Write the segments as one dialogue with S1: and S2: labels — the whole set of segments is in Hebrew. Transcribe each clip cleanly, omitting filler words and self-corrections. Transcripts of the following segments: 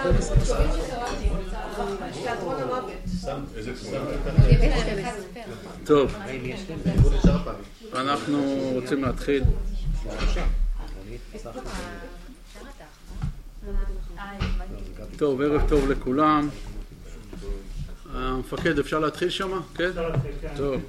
S1: טוב, אנחנו רוצים להתחיל. טוב, ערב טוב לכולם. המפקד, אפשר להתחיל שמה? כן? טוב.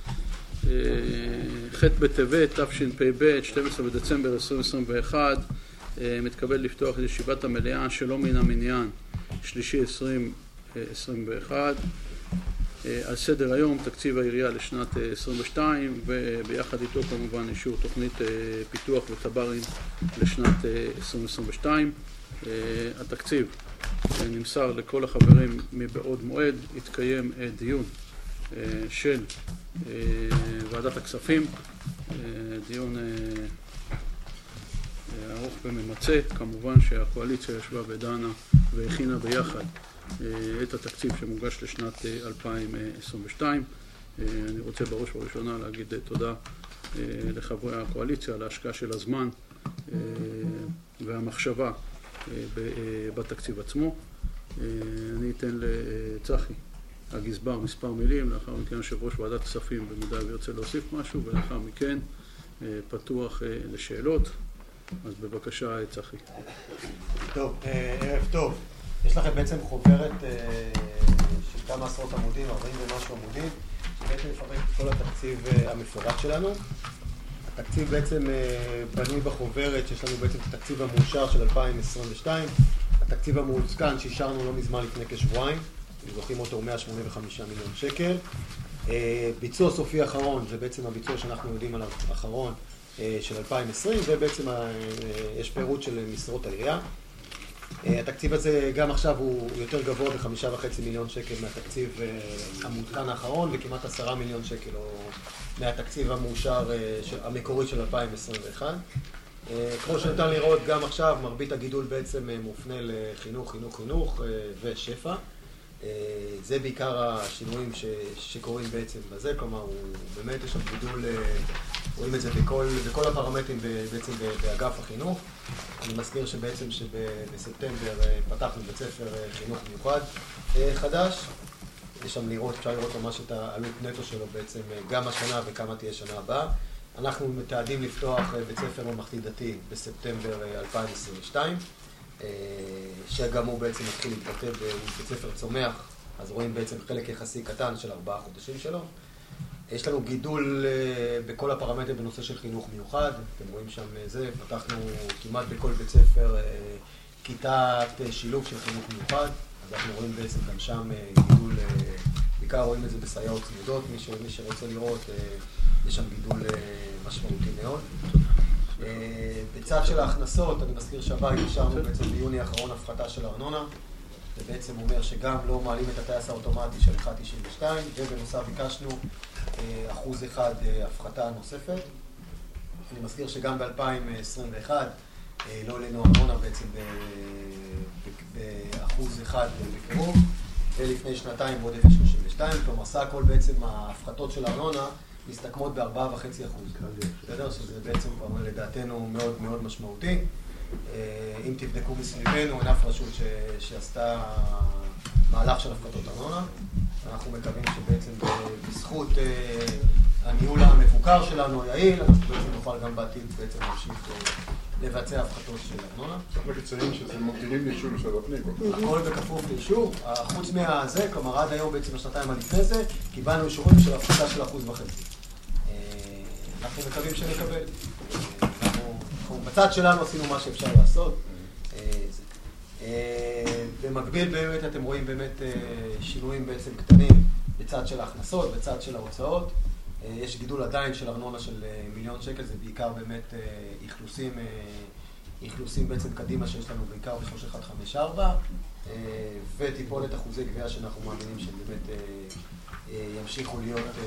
S1: ח' בטבת, תשפ"ב, 12 בדצמבר 2021, מתקבל לפתוח את ישיבת המליאה שלא מן המניין, שלישי 2021. על סדר היום תקציב העירייה לשנת 22, וביחד איתו כמובן אישור תוכנית פיתוח וטברים לשנת 2022. התקציב נמסר לכל החברים מבעוד מועד. התקיים דיון של ועדת הכספים, דיון ארוך וממצה. כמובן שהקואליציה ישבה ודנה והכינה ביחד את התקציב שמוגש לשנת 2022. אני רוצה בראש ובראשונה להגיד תודה לחברי הקואליציה על ההשקעה של הזמן והמחשבה בתקציב עצמו. אני אתן לצחי הגזבר מספר מילים, לאחר מכן יושב ראש ועדת כספים במידה וירצה להוסיף משהו, ולאחר מכן פתוח לשאלות. אז בבקשה צחי.
S2: טוב, ערב טוב. יש לכם בעצם חוברת של כמה עשרות עמודים, 40 ומשהו עמודים, שבעצם מפרט את כל התקציב המפורט שלנו. התקציב בעצם בנוי בחוברת שיש לנו בעצם את התקציב המאושר של 2022. התקציב המעודכן שאישרנו לא מזמן לפני כשבועיים, זוכים אותו 185 מיליון שקל. ביצוע סופי אחרון, זה בעצם הביצוע שאנחנו יודעים עליו האחרון של 2020, ובעצם יש פירוט של משרות העירייה. התקציב הזה גם עכשיו הוא יותר גבוה ב5.5 מיליון שקל מהתקציב המעודכן האחרון, וכמעט 10 מיליון שקל מהתקציב המאושר המקורי של 2021. כמו שניתן לראות גם עכשיו, מרבית הגידול בעצם מופנה לחינוך ושפע. זה בעיקר השינויים שקורים בעצם בזה, כלומר באמת יש שם גידול, רואים את זה בכל הפרמטרים בעצם באגף החינוך. אני מזכיר שבעצם שבספטמבר פתחנו בית ספר חינוך מיוחד חדש. יש שם אפשר לראות ממש את העלות נטו שלו בעצם גם השנה וכמה תהיה שנה הבאה. אנחנו מתעדים לפתוח בית ספר ממלכתי דתי בספטמבר 2022, שגם הוא בעצם מתחיל להתבטא בבית ספר צומח, אז רואים בעצם חלק יחסי קטן של 4 חודשים שלו. יש לנו גידול בכל הפרמטרים בנושא של חינוך מיוחד, אתם רואים שם זה, פתחנו כמעט בכל בית ספר כיתת שילוב של חינוך מיוחד, אז אנחנו רואים בעצם גם שם גידול, בעיקר רואים את זה בסייעות צמודות, מי שרוצה לראות, יש שם גידול משמעותי מאוד. בצד של ההכנסות, אני מזכיר שהבית אישרנו בעצם ביוני האחרון הפחתה של הארנונה, זה בעצם אומר שגם לא מעלים את הטייס האוטומטי של 1.92, ובנוסף ביקשנו 1% הפחתה נוספת. אני מזכיר שגם ב-2021 לא עלינו ארנונה בעצם ב1% בקירוב, ולפני שנתיים בעוד 0.32, כלומר סך הכל בעצם ההפחתות של הארנונה מסתכמות ב4.5%. בסדר? שזה בעצם לדעתנו מאוד מאוד משמעותי. אם תבדקו מסביבנו, אין אף רשות שעשתה מהלך של הפחתות ארנונה. אנחנו מקווים שבעצם בזכות הניהול המפוקר שלנו היעיל, אנחנו בעצם נוכל גם בעתיד בעצם להמשיך לבצע הפחתות של ארנונה.
S3: צריך לציין שזה ממתינים לאישור משרד הפנים.
S2: הכל בכפוף לאישור. חוץ מהזה, כלומר עד היום בעצם השנתיים לפני זה, קיבלנו אישורים של הפחתה של 1.5%. אנחנו מקווים שנקבל. בצד שלנו עשינו מה שאפשר לעשות. במקביל באמת אתם רואים באמת שינויים בעצם קטנים בצד של ההכנסות, בצד של ההוצאות. יש גידול עדיין של ארנונה של 1 מיליון שקל, זה בעיקר באמת אכלוסים בעצם קדימה שיש לנו בעיקר ב-3154, וטיפולת אחוזי גבייה שאנחנו מאמינים שהם באמת ימשיכו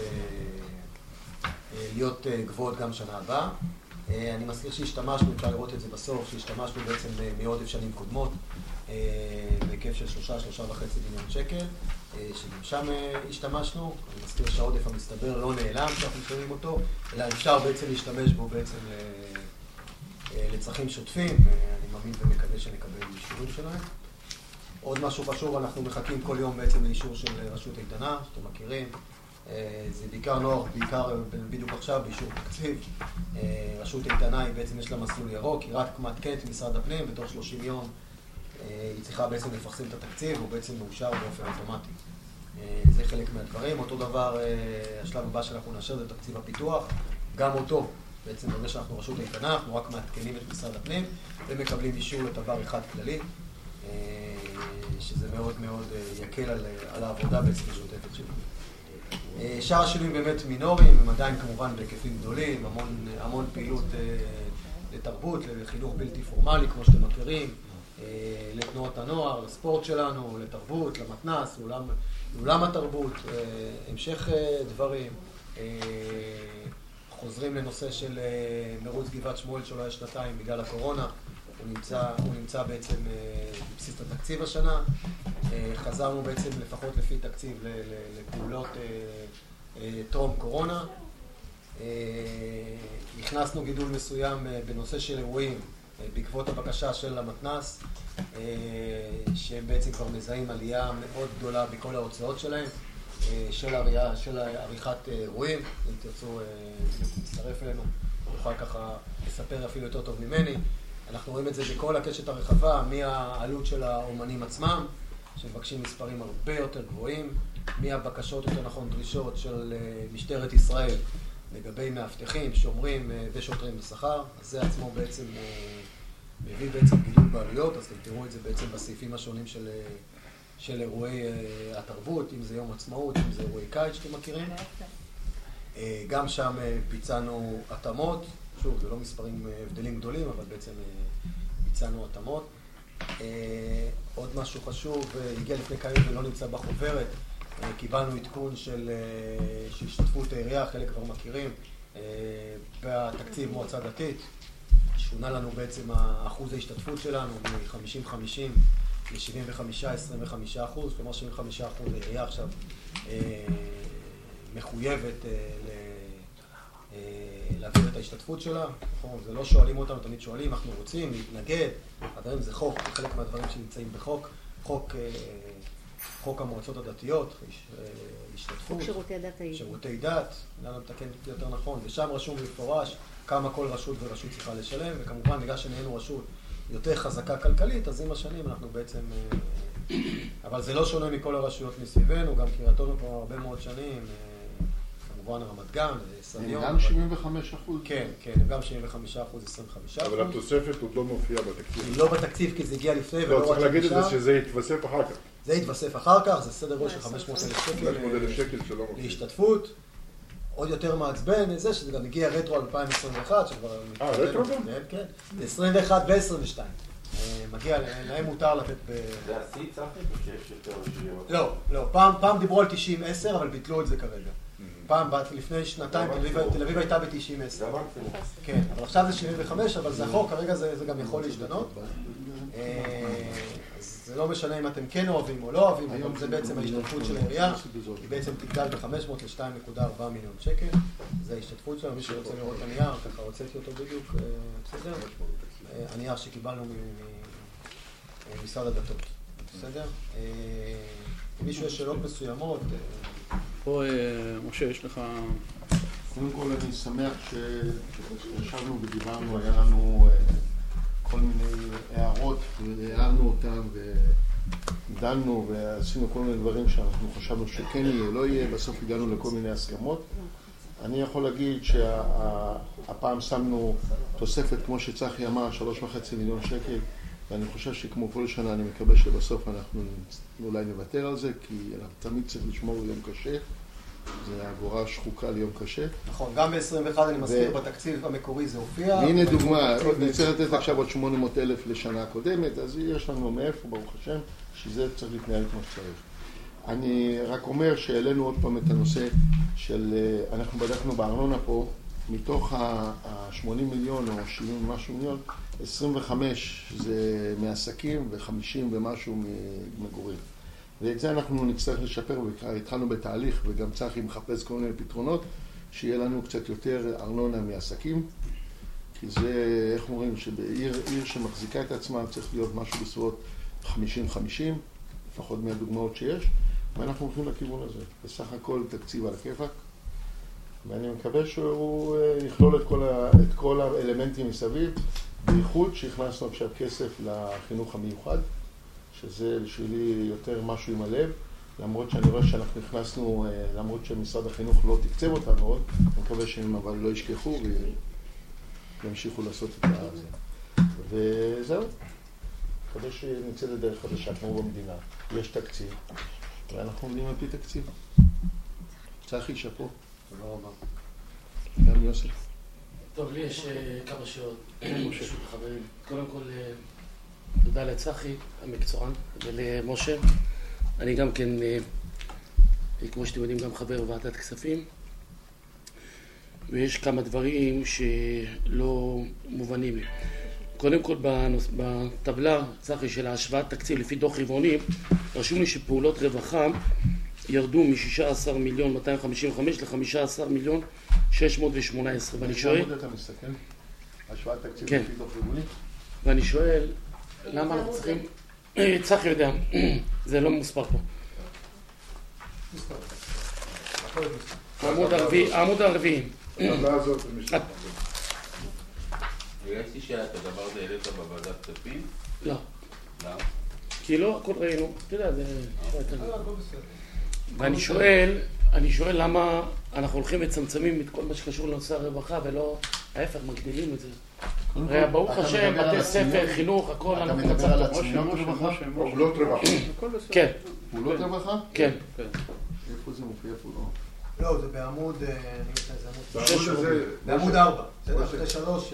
S2: להיות גבוהות גם שנה הבאה. אני מזכיר שהשתמשנו, אפשר לראות את זה בסוף, שהשתמשנו בעצם מעודף שנים קודמות בהיקף של 3.5 מיליון שקל, שגם שם השתמשנו. אני מזכיר שהעודף המסתבר לא נעלם שאנחנו שומעים אותו, אלא אפשר בעצם להשתמש בו בעצם לצרכים שוטפים, ואני מאמין ומקווה שנקבל אישורים שלהם. עוד משהו חשוב, אנחנו מחכים כל יום בעצם לאישור של רשות איתנה, שאתם מכירים. זה בעיקר נוח, בעיקר בדיוק עכשיו באישור תקציב. רשות איתנה היא בעצם יש לה מסלול ירוק, היא רק מעדכנת משרד הפנים, בתוך 30 יום היא צריכה בעצם לפרסם את התקציב, הוא בעצם מאושר באופן אוטומטי. זה חלק מהדברים. אותו דבר, השלב הבא שאנחנו נאשר זה תקציב הפיתוח, גם אותו. בעצם בגלל שאנחנו רשות איתנה, אנחנו רק מעדכנים את משרד הפנים ומקבלים אישור לתבר אחד כללי, שזה מאוד מאוד יקל על העבודה בעצם משותפת שלנו. שאר השינויים באמת מינוריים, הם עדיין כמובן בהיקפים גדולים, המון פעילות לתרבות, לחינוך בלתי פורמלי כמו שאתם מכירים, לתנועות הנוער, לספורט שלנו, לתרבות, למתנ"ס, לאולם התרבות, המשך דברים. חוזרים לנושא של מרוץ גבעת שמואל שלא היה שנתיים בגלל הקורונה. הוא נמצא בעצם בבסיס התקציב השנה. חזרנו בעצם לפחות לפי תקציב לפעולות טרום קורונה. הכנסנו גידול מסוים בנושא של אירועים בעקבות הבקשה של המתנ"ס, שהם בעצם כבר מזהים עלייה מאוד גדולה בכל ההוצאות שלהם. של עריכת אירועים, אם תרצו להצטרף אלינו, נוכל ככה לספר אפילו יותר טוב ממני. אנחנו רואים את זה בכל הקשת הרחבה, מהעלות של האומנים עצמם, שמבקשים מספרים הרבה יותר גבוהים, מהבקשות, יותר נכון דרישות של משטרת ישראל לגבי מאבטחים, שומרים ושוטרים בשכר. אז זה עצמו בעצם מביא בעצם גידול בעלויות, אז אתם תראו את זה בעצם בסעיפים השונים של אירועי התרבות, אם זה יום עצמאות, אם זה אירועי קיץ שאתם מכירים. גם שם ביצענו התאמות, שוב, זה לא מספרים הבדלים גדולים, אבל בעצם ביצענו התאמות. עוד משהו חשוב, הגיע לפני כמה ימים ולא נמצא בחוברת, קיבלנו עדכון של השתתפות העירייה, חלק כבר מכירים, בתקציב מועצה דתית. שונה לנו בעצם אחוז ההשתתפות שלנו מ-50-50 ל-75-25%, כלומר 75% העירייה עכשיו מחויבת להעביר את ההשתתפות שלה. זה לא שואלים אותנו, תמיד שואלים, אנחנו רוצים להתנגד, הדברים זה חוק, זה חלק מהדברים שנמצאים בחוק, חוק המועצות הדתיות, השתתפות, שירותי דת, נעלה מתקן יותר נכון, ושם רשום במפורש כמה כל רשות ורשות צריכה לשלם, וכמובן בגלל שנהיינו רשות יותר חזקה כלכלית, אז עם השנים אנחנו בעצם, אבל זה לא שונה מכל הרשויות מסביבנו, גם קריית אונו כבר הרבה מאוד שנים, כמובן רמת גן, סביון.
S3: הם גם 75%?
S2: כן, הם גם 75%, 25%.
S3: אבל התוספת עוד לא מופיעה בתקציב.
S2: היא לא בתקציב כי זה הגיע לפני
S3: ולא רק צריך להגיד את זה שזה יתווסף אחר כך.
S2: זה יתווסף אחר כך, זה סדר גודל של 500,000 שקל להשתתפות. עוד יותר מעצבן זה שזה גם הגיע רטרו 2021, שכבר...
S3: רטרו גם?
S2: כן, זה 21 ו-22. מגיע, להם מותר לתת ב...
S4: זה השיא צחי? שיש יותר רשויות?
S2: לא. פעם דיברו על 90-10, אבל ביטלו את זה כרגע. פעם, לפני שנתיים, תל אביב הייתה ב-90-10. כן, אבל עכשיו זה 75, אבל זה החוק, כרגע זה גם יכול להשתנות. זה לא משנה אם אתם כן אוהבים או לא אוהבים, אבל זה בעצם ההשתתפות של העירייה, היא בעצם תגדל ב-500 ל-2.4 מיליון שקל. זה ההשתתפות שלנו, מי שרוצה לראות הנייר, ככה הוצאתי אותו בדיוק, בסדר? הנייר שקיבלנו ממשרד הדתות, בסדר? מישהו יש שאלות מסוימות?
S1: פה, משה, יש לך...
S3: קודם כל אני שמח שישבנו ודיברנו, היה לנו כל מיני הערות, והערנו אותם ודנו ועשינו כל מיני דברים שאנחנו חשבנו שכן יהיה, לא יהיה, בסוף הגענו לכל מיני הסכמות. אני יכול להגיד שהפעם שמנו תוספת, כמו שצחי אמר, 3.5 מיליון שקל, ואני חושב שכמו כל שנה אני מקווה שבסוף אנחנו אולי נוותר על זה, כי תמיד צריך לשמור ליום קשה. זה עבורה שחוקה ליום קשה.
S2: נכון, גם ב-21 אני מזכיר, בתקציב המקורי זה הופיע.
S3: הנה דוגמה, נצטרך לתת עכשיו עוד 800,000 לשנה הקודמת, אז יש לנו מאיפה, ברוך השם, שזה צריך להתנהל כמו שצריך. אני רק אומר שהעלינו עוד פעם את הנושא של, אנחנו בדקנו בארנונה פה, מתוך ה-80 מיליון או 70 ומשהו מיליון, 25 זה מעסקים ו50 ומשהו ממגורים. ואת זה אנחנו נצטרך לשפר, והתחלנו בתהליך, וגם צחי מחפש כל מיני פתרונות, שיהיה לנו קצת יותר ארנונה מעסקים, כי זה, איך אומרים, שבעיר שמחזיקה את עצמה צריך להיות משהו בסביבות 50-50, לפחות מהדוגמאות שיש, ואנחנו הולכים לכיוון הזה. בסך הכל תקציב על הכיפק, ואני מקווה שהוא יכלול את כל האלמנטים מסביב, בייחוד שהכנסנו עכשיו כסף לחינוך המיוחד, שזה בשבילי יותר משהו עם הלב, למרות שאני רואה שאנחנו נכנסנו, למרות שמשרד החינוך לא תקצב אותנו עוד, אני מקווה שהם אבל לא ישכחו וימשיכו לעשות את זה. וזהו, מקווה שנצא לדרך חדשה כמו במדינה. יש תקציב, ואנחנו עומדים על פי תקציב. צחי, שפו.
S2: תודה רבה.
S3: גם יוסף.
S5: טוב, לי יש כמה שאלות. חברים, קודם כל, תודה לצחי, המקצוען, ולמשה. אני גם כן, כמו שאתם יודעים, גם חבר בוועדת כספים. ויש כמה דברים שלא מובנים לי. קודם כל, בטבלה, צחי, של ההשוואת תקציב לפי דוח רבעוני, רשום לי שפעולות רווחה ירדו מ-16,255,000 ל-15,618,000. ואני שואל...
S3: מה אתה מסתכל? השוואת תקציב
S5: כן.
S3: לפי דוח רבעוני?
S5: ואני שואל, למה אנחנו צריכים... צחי יודע, זה לא מוספר פה. העמוד הרביעי.
S3: הטבלה הזאת זה משתנה.
S4: ראיתי שאת הדבר הזה העלית בוועדת כספים?
S5: לא.
S4: למה?
S5: כי לא, הכל ראינו. אתה יודע, זה... ואני שואל למה אנחנו הולכים וצמצמים את כל מה שקשור לנושא הרווחה ולא ההפך, מגדילים את זה. הרי ברוך השם, בתי ספר, חינוך, הכל
S3: אתה
S5: אנחנו
S3: מדבר על
S5: מצמצמים.
S3: עצמיות רווחה? פעולות רווחה.
S5: כן,
S3: פעולות רווחה?
S5: כן.
S3: איפה זה מופיע פה?
S2: לא, זה בעמוד, בעמוד 4, בסדר, אחרי 3.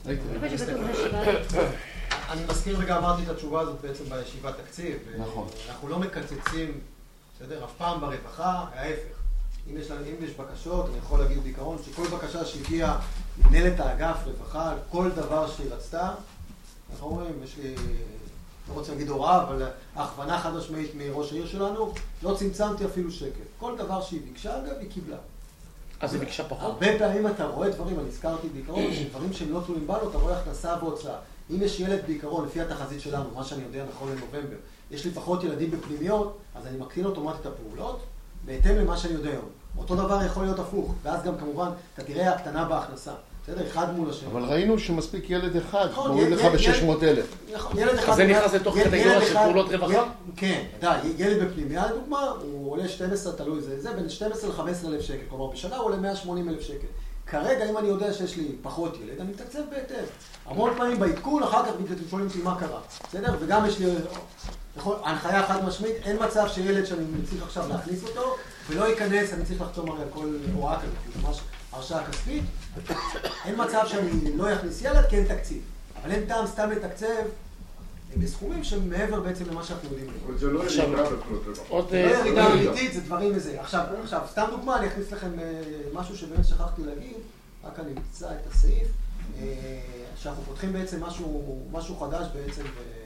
S2: אני מזכיר וגם אמרתי את התשובה הזאת בעצם בישיבת תקציב.
S3: נכון.
S2: אנחנו לא מקצצים, בסדר, אף פעם ברווחה, ההפך. אם יש בקשות, אני יכול להגיד בעיקרון שכל בקשה שהגיעה מנהלת האגף רווחה, כל דבר שהיא רצתה, אנחנו אומרים, יש לי, לא רוצה להגיד הוראה, אבל הכוונה חד משמעית מראש העיר שלנו, לא צמצמתי אפילו שקל. כל דבר שהיא ביקשה, אגב, היא קיבלה.
S5: אז היא ביקשה פחות?
S2: הרבה פעמים אתה רואה דברים, אני הזכרתי בעיקרון, שדברים שהם לא תלויים בנו, אתה רואה הכנסה והוצאה. אם יש ילד בעיקרון, לפי התחזית שלנו, מה שאני יודע נכון לנובמבר, יש לי פחות ילדים בפנימיות, אז אני מקטין אוטומטית את הפעולות, בהתאם למה שאני יודע היום. אותו דבר יכול להיות הפוך, ואז גם כמובן, אתה תראה הקטנה בהכנסה. בסדר, אחד מול השני.
S3: אבל ראינו שמספיק ילד אחד, מוריד לך ב-600,000.
S2: נכון, ילד אחד...
S5: אז זה נכנס לתוך קטגוריה של פעולות רווחה?
S2: כן, די, ילד בפנימיה, לדוגמה, הוא עולה 12, תלוי זה, בין 12 ל-15,000 שקל. כלומר, בשנה הוא עולה 180,000 שקל. כרגע, אם אני יודע שיש לי פחות ילד, אני מתקצב בהתאם. המון פעמים בעדכון, אחר כך שואלים אותי מה קרה. בסדר? וגם יש לי... ההנחיה חד משמעית, אין מצב שילד שאני צריך עכשיו להכניס אותו, ולא ייכנס, אני צריך לחתום הרי על כל הוראה כזאת, זה ממש הרשאה כספית. אין מצב שאני לא יכניס ילד, כי אין תקציב. אבל אין טעם סתם לתקצב בסכומים שהם מעבר בעצם למה שאנחנו יודעים.
S3: אבל זה לא ירידה בפעולות רווחה.
S2: לא ירידה אמיתית, זה דברים וזה. עכשיו, סתם דוגמה, אני אכניס לכם משהו שבאמת שכחתי להגיד, רק אני אמצא את הסעיף, שאנחנו פותחים בעצם משהו חדש בעצם,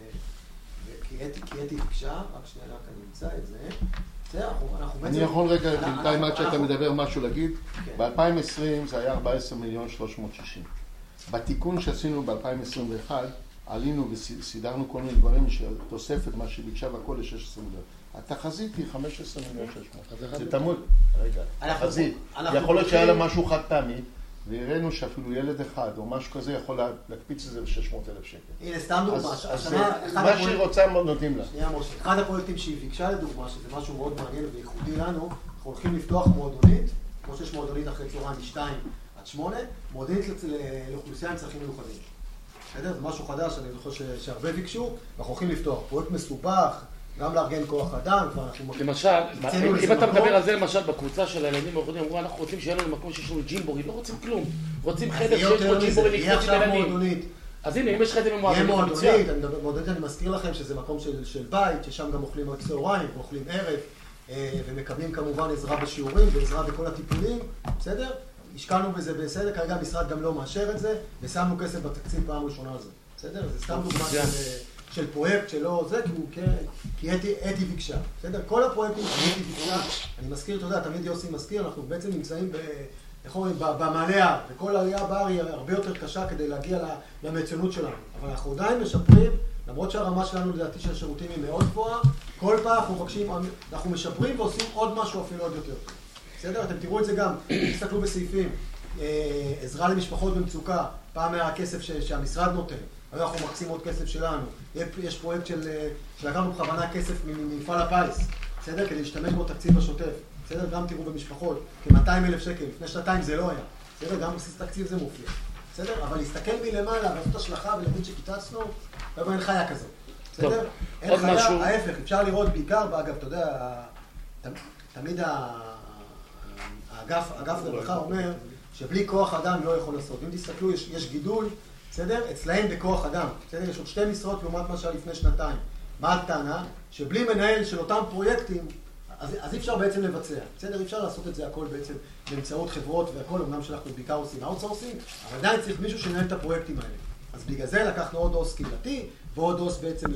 S2: כי אתי ביקשה, רק שנייה, רק אני אמצא את זה.
S3: אני יכול רגע, בינתיים עד שאתה מדבר משהו להגיד, ב-2020 זה היה 14,360,000. בתיקון שעשינו ב-2021, עלינו וסידרנו כל מיני דברים של תוספת, מה שביקשה והכל ל-16 מיליון. התחזית היא 15,600,000. זה תמוד, רגע, תחזית. יכול להיות שהיה לה משהו חד פעמי, והראינו שאפילו ילד אחד או משהו כזה יכול להקפיץ את זה ל-600,000 שקל.
S2: הנה, סתם דוגמה.
S3: אז מה שהיא רוצה נותנים לה.
S2: שנייה, משה. אחד הפרויקטים שהיא ביקשה לדוגמה, שזה משהו מאוד מעניין וייחודי לנו, אנחנו הולכים לפתוח מועדונית, כמו שיש מועדונית אחרי צהריים מ-2 עד 8, מועדונית לאוכלוסייה עם צרכים מיוחדים. בסדר? זה משהו חדש, אני חושב שהרבה ביקשו, ואנחנו הולכים לפתוח. פרויקט מסובך, גם לארגן כוח אדם, כבר אנחנו...
S5: למשל, אם אתה מדבר על זה, למשל, בקבוצה של הילדים היחידים, אמרו, אנחנו רוצים שיהיה לנו מקום שיש לנו ג'ימבורי, לא רוצים כלום. רוצים חדר שיש פה ג'ימבורי לקבוצים ילדים. אז הנה, אם יש חדר
S2: מועדונית, מועדונית, אני מזכיר לכם שזה מקום של בית, ששם גם אוכלים עד צהריים, ואוכלים ערב, ומקבלים כמובן עזרה בשיעורים ועזרה בכל הטיפולים, בסדר? השקענו בזה בסדר, כרגע המשרד גם לא מאשר את זה, ושמנו כסף בתקציב פעם ראשונה על זה, בסדר? זה סתם דוגמה של פרויקט שלא זה, כי אתי ביקשה, בסדר? כל הפרויקטים שאתי ביקשה, אני מזכיר, אתה יודע, תמיד יוסי מזכיר, אנחנו בעצם נמצאים במעלה ההר, וכל העלייה בהר היא הרבה יותר קשה כדי להגיע למצוינות שלנו, אבל אנחנו עדיין משפרים למרות שהרמה שלנו לדעתי של השירותים היא מאוד גבוהה, כל פעם אנחנו מבקשים, אנחנו משפרים ועושים עוד משהו אפילו עוד יותר. בסדר? אתם תראו את זה גם, תסתכלו בסעיפים, עזרה למשפחות במצוקה, פעם היה הכסף שהמשרד נותן, היום אנחנו מקצים עוד כסף שלנו. יש פרויקט שלקחנו בכוונה כסף ממפעל הפיס, בסדר? כדי להשתמש בו תקציב השוטף. בסדר? גם תראו במשפחות, כ-200,000 שקל, לפני שנתיים זה לא היה. בסדר? גם בסיס תקציב זה מופיע. בסדר? אבל להסתכל מלמעלה, לעשות השלכה ולהגיד שקיצצנו, אין חיה כזאת. בסדר? אין חיה, ההפך, אפשר לראות בעיקר, אגב, אתה יודע, תמיד האגף רווחה אומר שבלי כוח אדם לא יכול לעשות. אם תסתכלו, יש גידול, בסדר? אצלהם בכוח אדם. בסדר? יש עוד 2 משרות לעומת מה שהיה לפני שנתיים. מה הטענה? שבלי מנהל של אותם פרויקטים, אז אי אפשר בעצם לבצע. בסדר? אי אפשר לעשות את זה הכל בעצם באמצעות חברות והכל, אמנם שאנחנו בעיקר עושים אאוטסורסינג, אבל עדיין צריך מישהו שנהל את הפרויקטים האלה. אז בגלל זה לקחנו עוד עו"ס קהילתי, ועוד עו"ס בעצם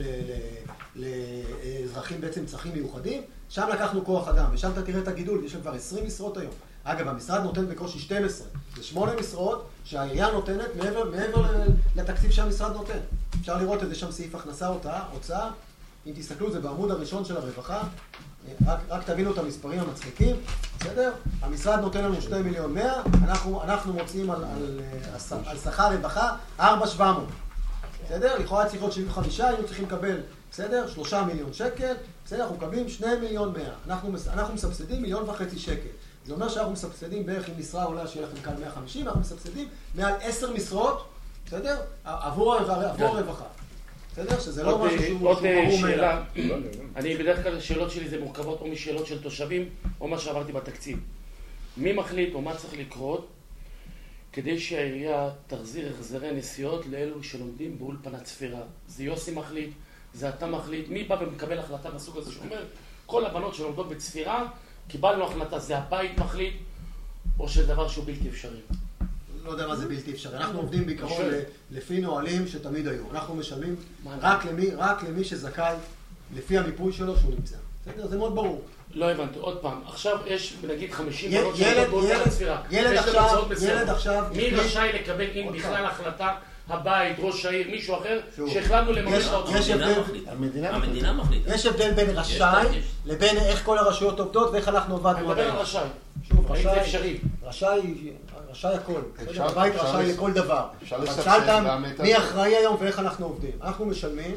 S2: לאזרחים בעצם צרכים מיוחדים, שם לקחנו כוח אדם, ושם אתה תראה את הגידול, יש שם כבר 20 משרות היום. אגב, המשרד נותן בקושי 12, זה 8 משרות שהעירייה נותנת מעבר לתקציב שהמשרד נותן. אפשר לראות את זה שם סעיף הכנסה, הוצאה, אם תסתכלו, זה בעמוד הראשון של הרווחה, רק תבינו את המספרים המצחיקים, בסדר? המשרד נותן לנו 2,100,000, אנחנו מוצאים על שכר רווחה 4,700,000. בסדר? לכאורה צריך להיות 75, היינו צריכים לקבל, בסדר? 3 מיליון שקל, בסדר? אנחנו מקבלים 2,100,000. אנחנו מסבסדים 1,500,000 שקל. זה אומר שאנחנו מסבסדים בערך, אם משרה עולה שיהיה לכם כאן 150, אנחנו מסבסדים מעל 10 משרות, בסדר? עבור הרווחה. בסדר? שזה לא משהו שהוא ברור מאליו.
S5: אני בדרך כלל השאלות שלי זה מורכבות או משאלות של תושבים או מה שעברתי בתקציב. מי מחליט או מה צריך לקרות כדי שהעירייה תחזיר החזרי נסיעות לאלו שלומדים באולפנת צפירה? זה יוסי מחליט, זה אתה מחליט, מי בא ומקבל החלטה בסוג הזה שאומר כל הבנות שלומדות בצפירה קיבלנו החלטה, זה הבית מחליט או שזה דבר שהוא בלתי אפשרי?
S2: לא יודע מה זה בלתי אפשרי. אנחנו עובדים בעיקרון לפי נהלים שתמיד היו. אנחנו משלמים רק למי שזכאי לפי המיפוי שלו שהוא נמצא. זה מאוד ברור.
S5: לא הבנתי, עוד פעם. עכשיו יש נגיד 50 בנות שלומדות באולפנת צפירה.
S2: ילד עכשיו...
S5: מי רשאי לקבל אם בכלל החלטה? הבית, ראש העיר, מישהו אחר, שהחלטנו לממש אותו.
S4: המדינה מחליטה.
S2: יש הבדל בין רשאי לבין איך כל הרשויות עובדות ואיך אנחנו עובדנו.
S5: אני מדבר על רשאי.
S2: שוב,
S5: האם זה אפשרי?
S2: רשאי הכל. הבית רשאי לכל דבר. אבל שאלת מי אחראי היום ואיך אנחנו עובדים. אנחנו משלמים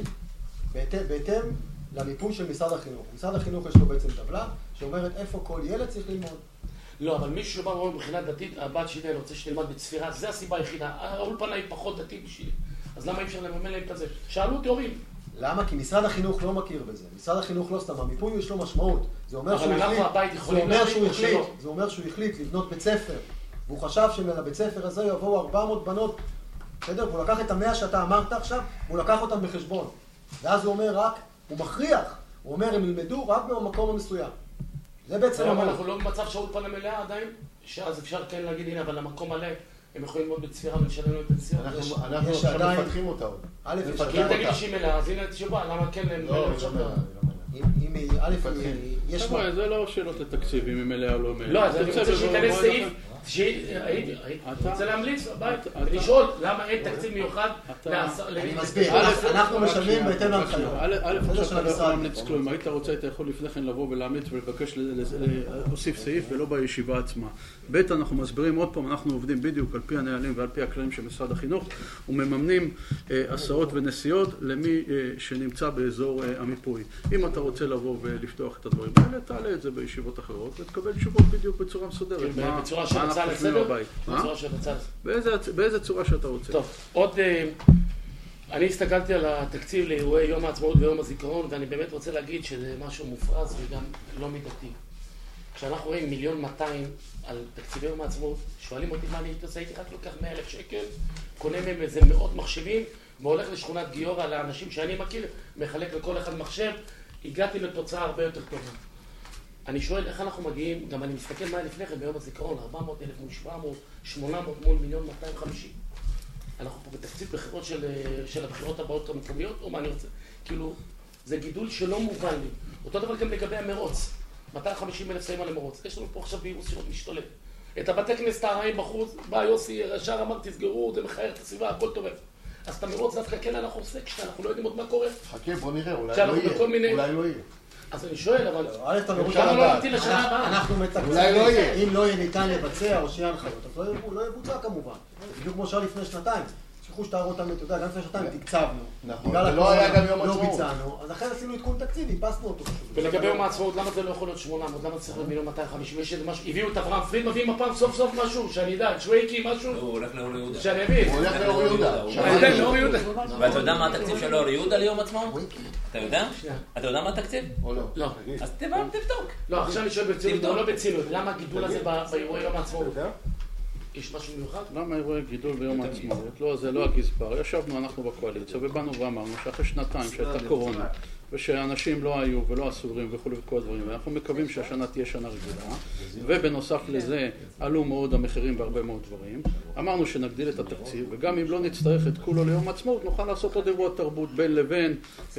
S2: בהתאם למיפוי של משרד החינוך. משרד החינוך יש לו בעצם טבלה שאומרת איפה כל ילד צריך ללמוד.
S5: לא, אבל מישהו שבא ואומר מבחינה דתית, הבת שלי רוצה שתלמד בצפירה, זה הסיבה היחידה. האולפנה היא פחות דתית בשבילי. אז למה אי אפשר לממן להם כזה? שאלו אותי הורים.
S2: למה? כי משרד החינוך לא מכיר בזה. משרד החינוך לא סתם, המיפוי יש לו משמעות. זה אומר שהוא החליט לבנות בית ספר. והוא חשב שלבית ספר הזה יבואו 400 בנות. בסדר? והוא לקח את 100 שאתה אמרת עכשיו, והוא לקח אותם בחשבון. ואז הוא אומר רק, הוא מכריח. הוא אומר, הם ילמדו רק במקום המסוים. זה בעצם
S5: אבל אנחנו לא במצב שהאולפנה מלאה עדיין, שאז אפשר כן להגיד, הנה, אבל המקום מלא, הם יכולים ללמוד בצפירה ולשלם לו את הנסיעות.
S3: אנחנו עכשיו מפתחים אותה עוד.
S2: אם
S5: תגיד לי שהיא מלאה, אז הנה תשובה, למה כן הם מלאה עכשיו?
S1: זה לא שאלות לתקציב, אם היא מלאה או לא מלאה.
S5: לא, אז אני רוצה שייכנס סעיף, הייתי רוצה להמליץ בבית, לשאול למה אין תקציב מיוחד.
S2: אני מסביר, אנחנו משלמים בהתאם להנחיות.
S1: א', עכשיו אתה לא יכול להמליץ כלום. היית רוצה, אתה יכול לפני כן לבוא ולהמליץ ולבקש להוסיף סעיף ולא בישיבה עצמה. ב', אנחנו מסבירים עוד פעם, אנחנו עובדים בדיוק על פי הנהלים ועל פי הכללים של משרד החינוך ומממנים הסעות ונסיעות למי שנמצא באזור המיפוי. אם אתה רוצה לבוא ולפתוח את הדברים האלה, תעלה את זה בישיבות אחרות ותקבל תשובות בדיוק בצורה מסודרת.
S5: בצורה של הצעה לסדר? בצורה של הצעה לסדר.
S1: באיזה צורה שאתה רוצה.
S5: טוב, עוד... אני הסתכלתי על התקציב לאירועי יום העצמאות ויום הזיכרון, ואני באמת רוצה להגיד שזה משהו מופרז וגם לא מידתי. כשאנחנו רואים 1,200,000 על תקציבי יום העצמאות, שואלים אותי מה אני הייתי רק לוקח 100,000 שקל, קונה מהם איזה מאות מחשבים, והולך לשכונת גיורא לאנשים שאני מכיר, מחלק לכל אחד מחשב, הגעתי לתוצאה הרבה יותר טובה. אני שואל איך אנחנו מגיעים, גם אני מסתכל מה לפני כן ביום הזיכרון, 400,000 מול 700, 800 מול 1,250,000. אנחנו פה בתקציב בחירות של הבחירות הבאות המקומיות, או מה אני רוצה? כאילו, זה גידול שלא מובן לי. אותו דבר גם לגבי המרוץ. 250,000 שמים על המרוץ. יש לנו פה עכשיו וירוס שלא משתולל. את הבתי כנסת הרעים בחוץ, בא יוסי, ישר אמר, תסגרו, זה מחייך את הסביבה, הכל טוב. אז אתה מרוץ דווקא כן אנחנו עושה, כשאנחנו לא יודעים עוד מה קורה.
S3: חכה, בוא נראה, אולי לא יהיה. אולי לא יהיה.
S5: אז אני שואל, אבל...
S2: למה
S5: לא נמתין לשנה הבאה?
S2: אנחנו מתקצבים, אם לא יהיה ניתן לבצע או שיהיה הנחיות, אז לא יבוצע כמובן. בדיוק כמו שעה לפני שנתיים. שכחו שתארו אותם, אתה יודע, גם לפני שנתיים תקצבנו.
S3: ולא היה גם יום עצמאות.
S2: לא ביצענו, אז אחרי עשינו עדכון תקציב, איפסנו אותו.
S5: ולגבי יום העצמאות, למה זה לא יכול להיות 800? למה צריך להיות 1,250? יש איזה משהו, הביאו את אברהם פריד, מביאים הפעם סוף סוף משהו, שאני יודע, שוויקי, משהו.
S4: הוא הולך לאור יהודה.
S5: שאני אבין.
S3: הוא הולך לאור יהודה.
S5: אני יודע, לאור יהודה.
S4: ואתה יודע מה התקציב של אור יהודה ליום עצמאות? אתה יודע? אתה יודע מה התקציב?
S3: או לא?
S5: לא.
S4: אז תבדוק.
S5: לא, עכשיו אני שואל ברצינות, או לא ברצינות, למה הגידול הזה באירועי יום העצמאות? יש משהו מיוחד?
S1: למה אירועי גידול ביום העצמאות? לא, זה לא הגזבר. ישבנו אנחנו בקואליציה ובאנו ואמרנו שאחרי שנתיים שהייתה קורונה ושאנשים לא היו ולא אסורים וכו' וכל הדברים, ואנחנו מקווים שהשנה תהיה שנה רגילה, ובנוסף לזה עלו מאוד המחירים בהרבה מאוד דברים. אמרנו שנגדיל את התקציב, וגם אם לא נצטרך את כולו ליום העצמאות, נוכל לעשות עוד אירוע תרבות בין לבין,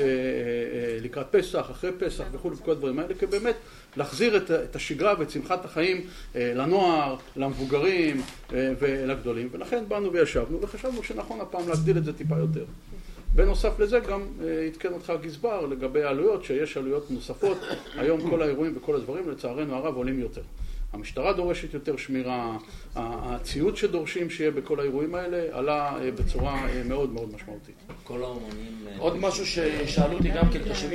S1: לקראת פסח, אחרי פסח וכו' וכל הדברים האלה, כי באמת להחזיר את השגרה ואת שמחת החיים לנוער, למבוגרים ולגדולים. ולכן באנו וישבנו וחשבנו שנכון הפעם להגדיל את זה טיפה יותר. בנוסף לזה גם התקן אותך הגזבר לגבי העלויות, שיש עלויות נוספות. היום כל האירועים וכל הדברים לצערנו הרב עולים יותר. המשטרה דורשת יותר שמירה, הציוד שדורשים שיהיה בכל האירועים האלה עלה בצורה מאוד מאוד משמעותית.
S4: כל האומנים...
S5: עוד משהו ששאלו אותי גם כן תשמי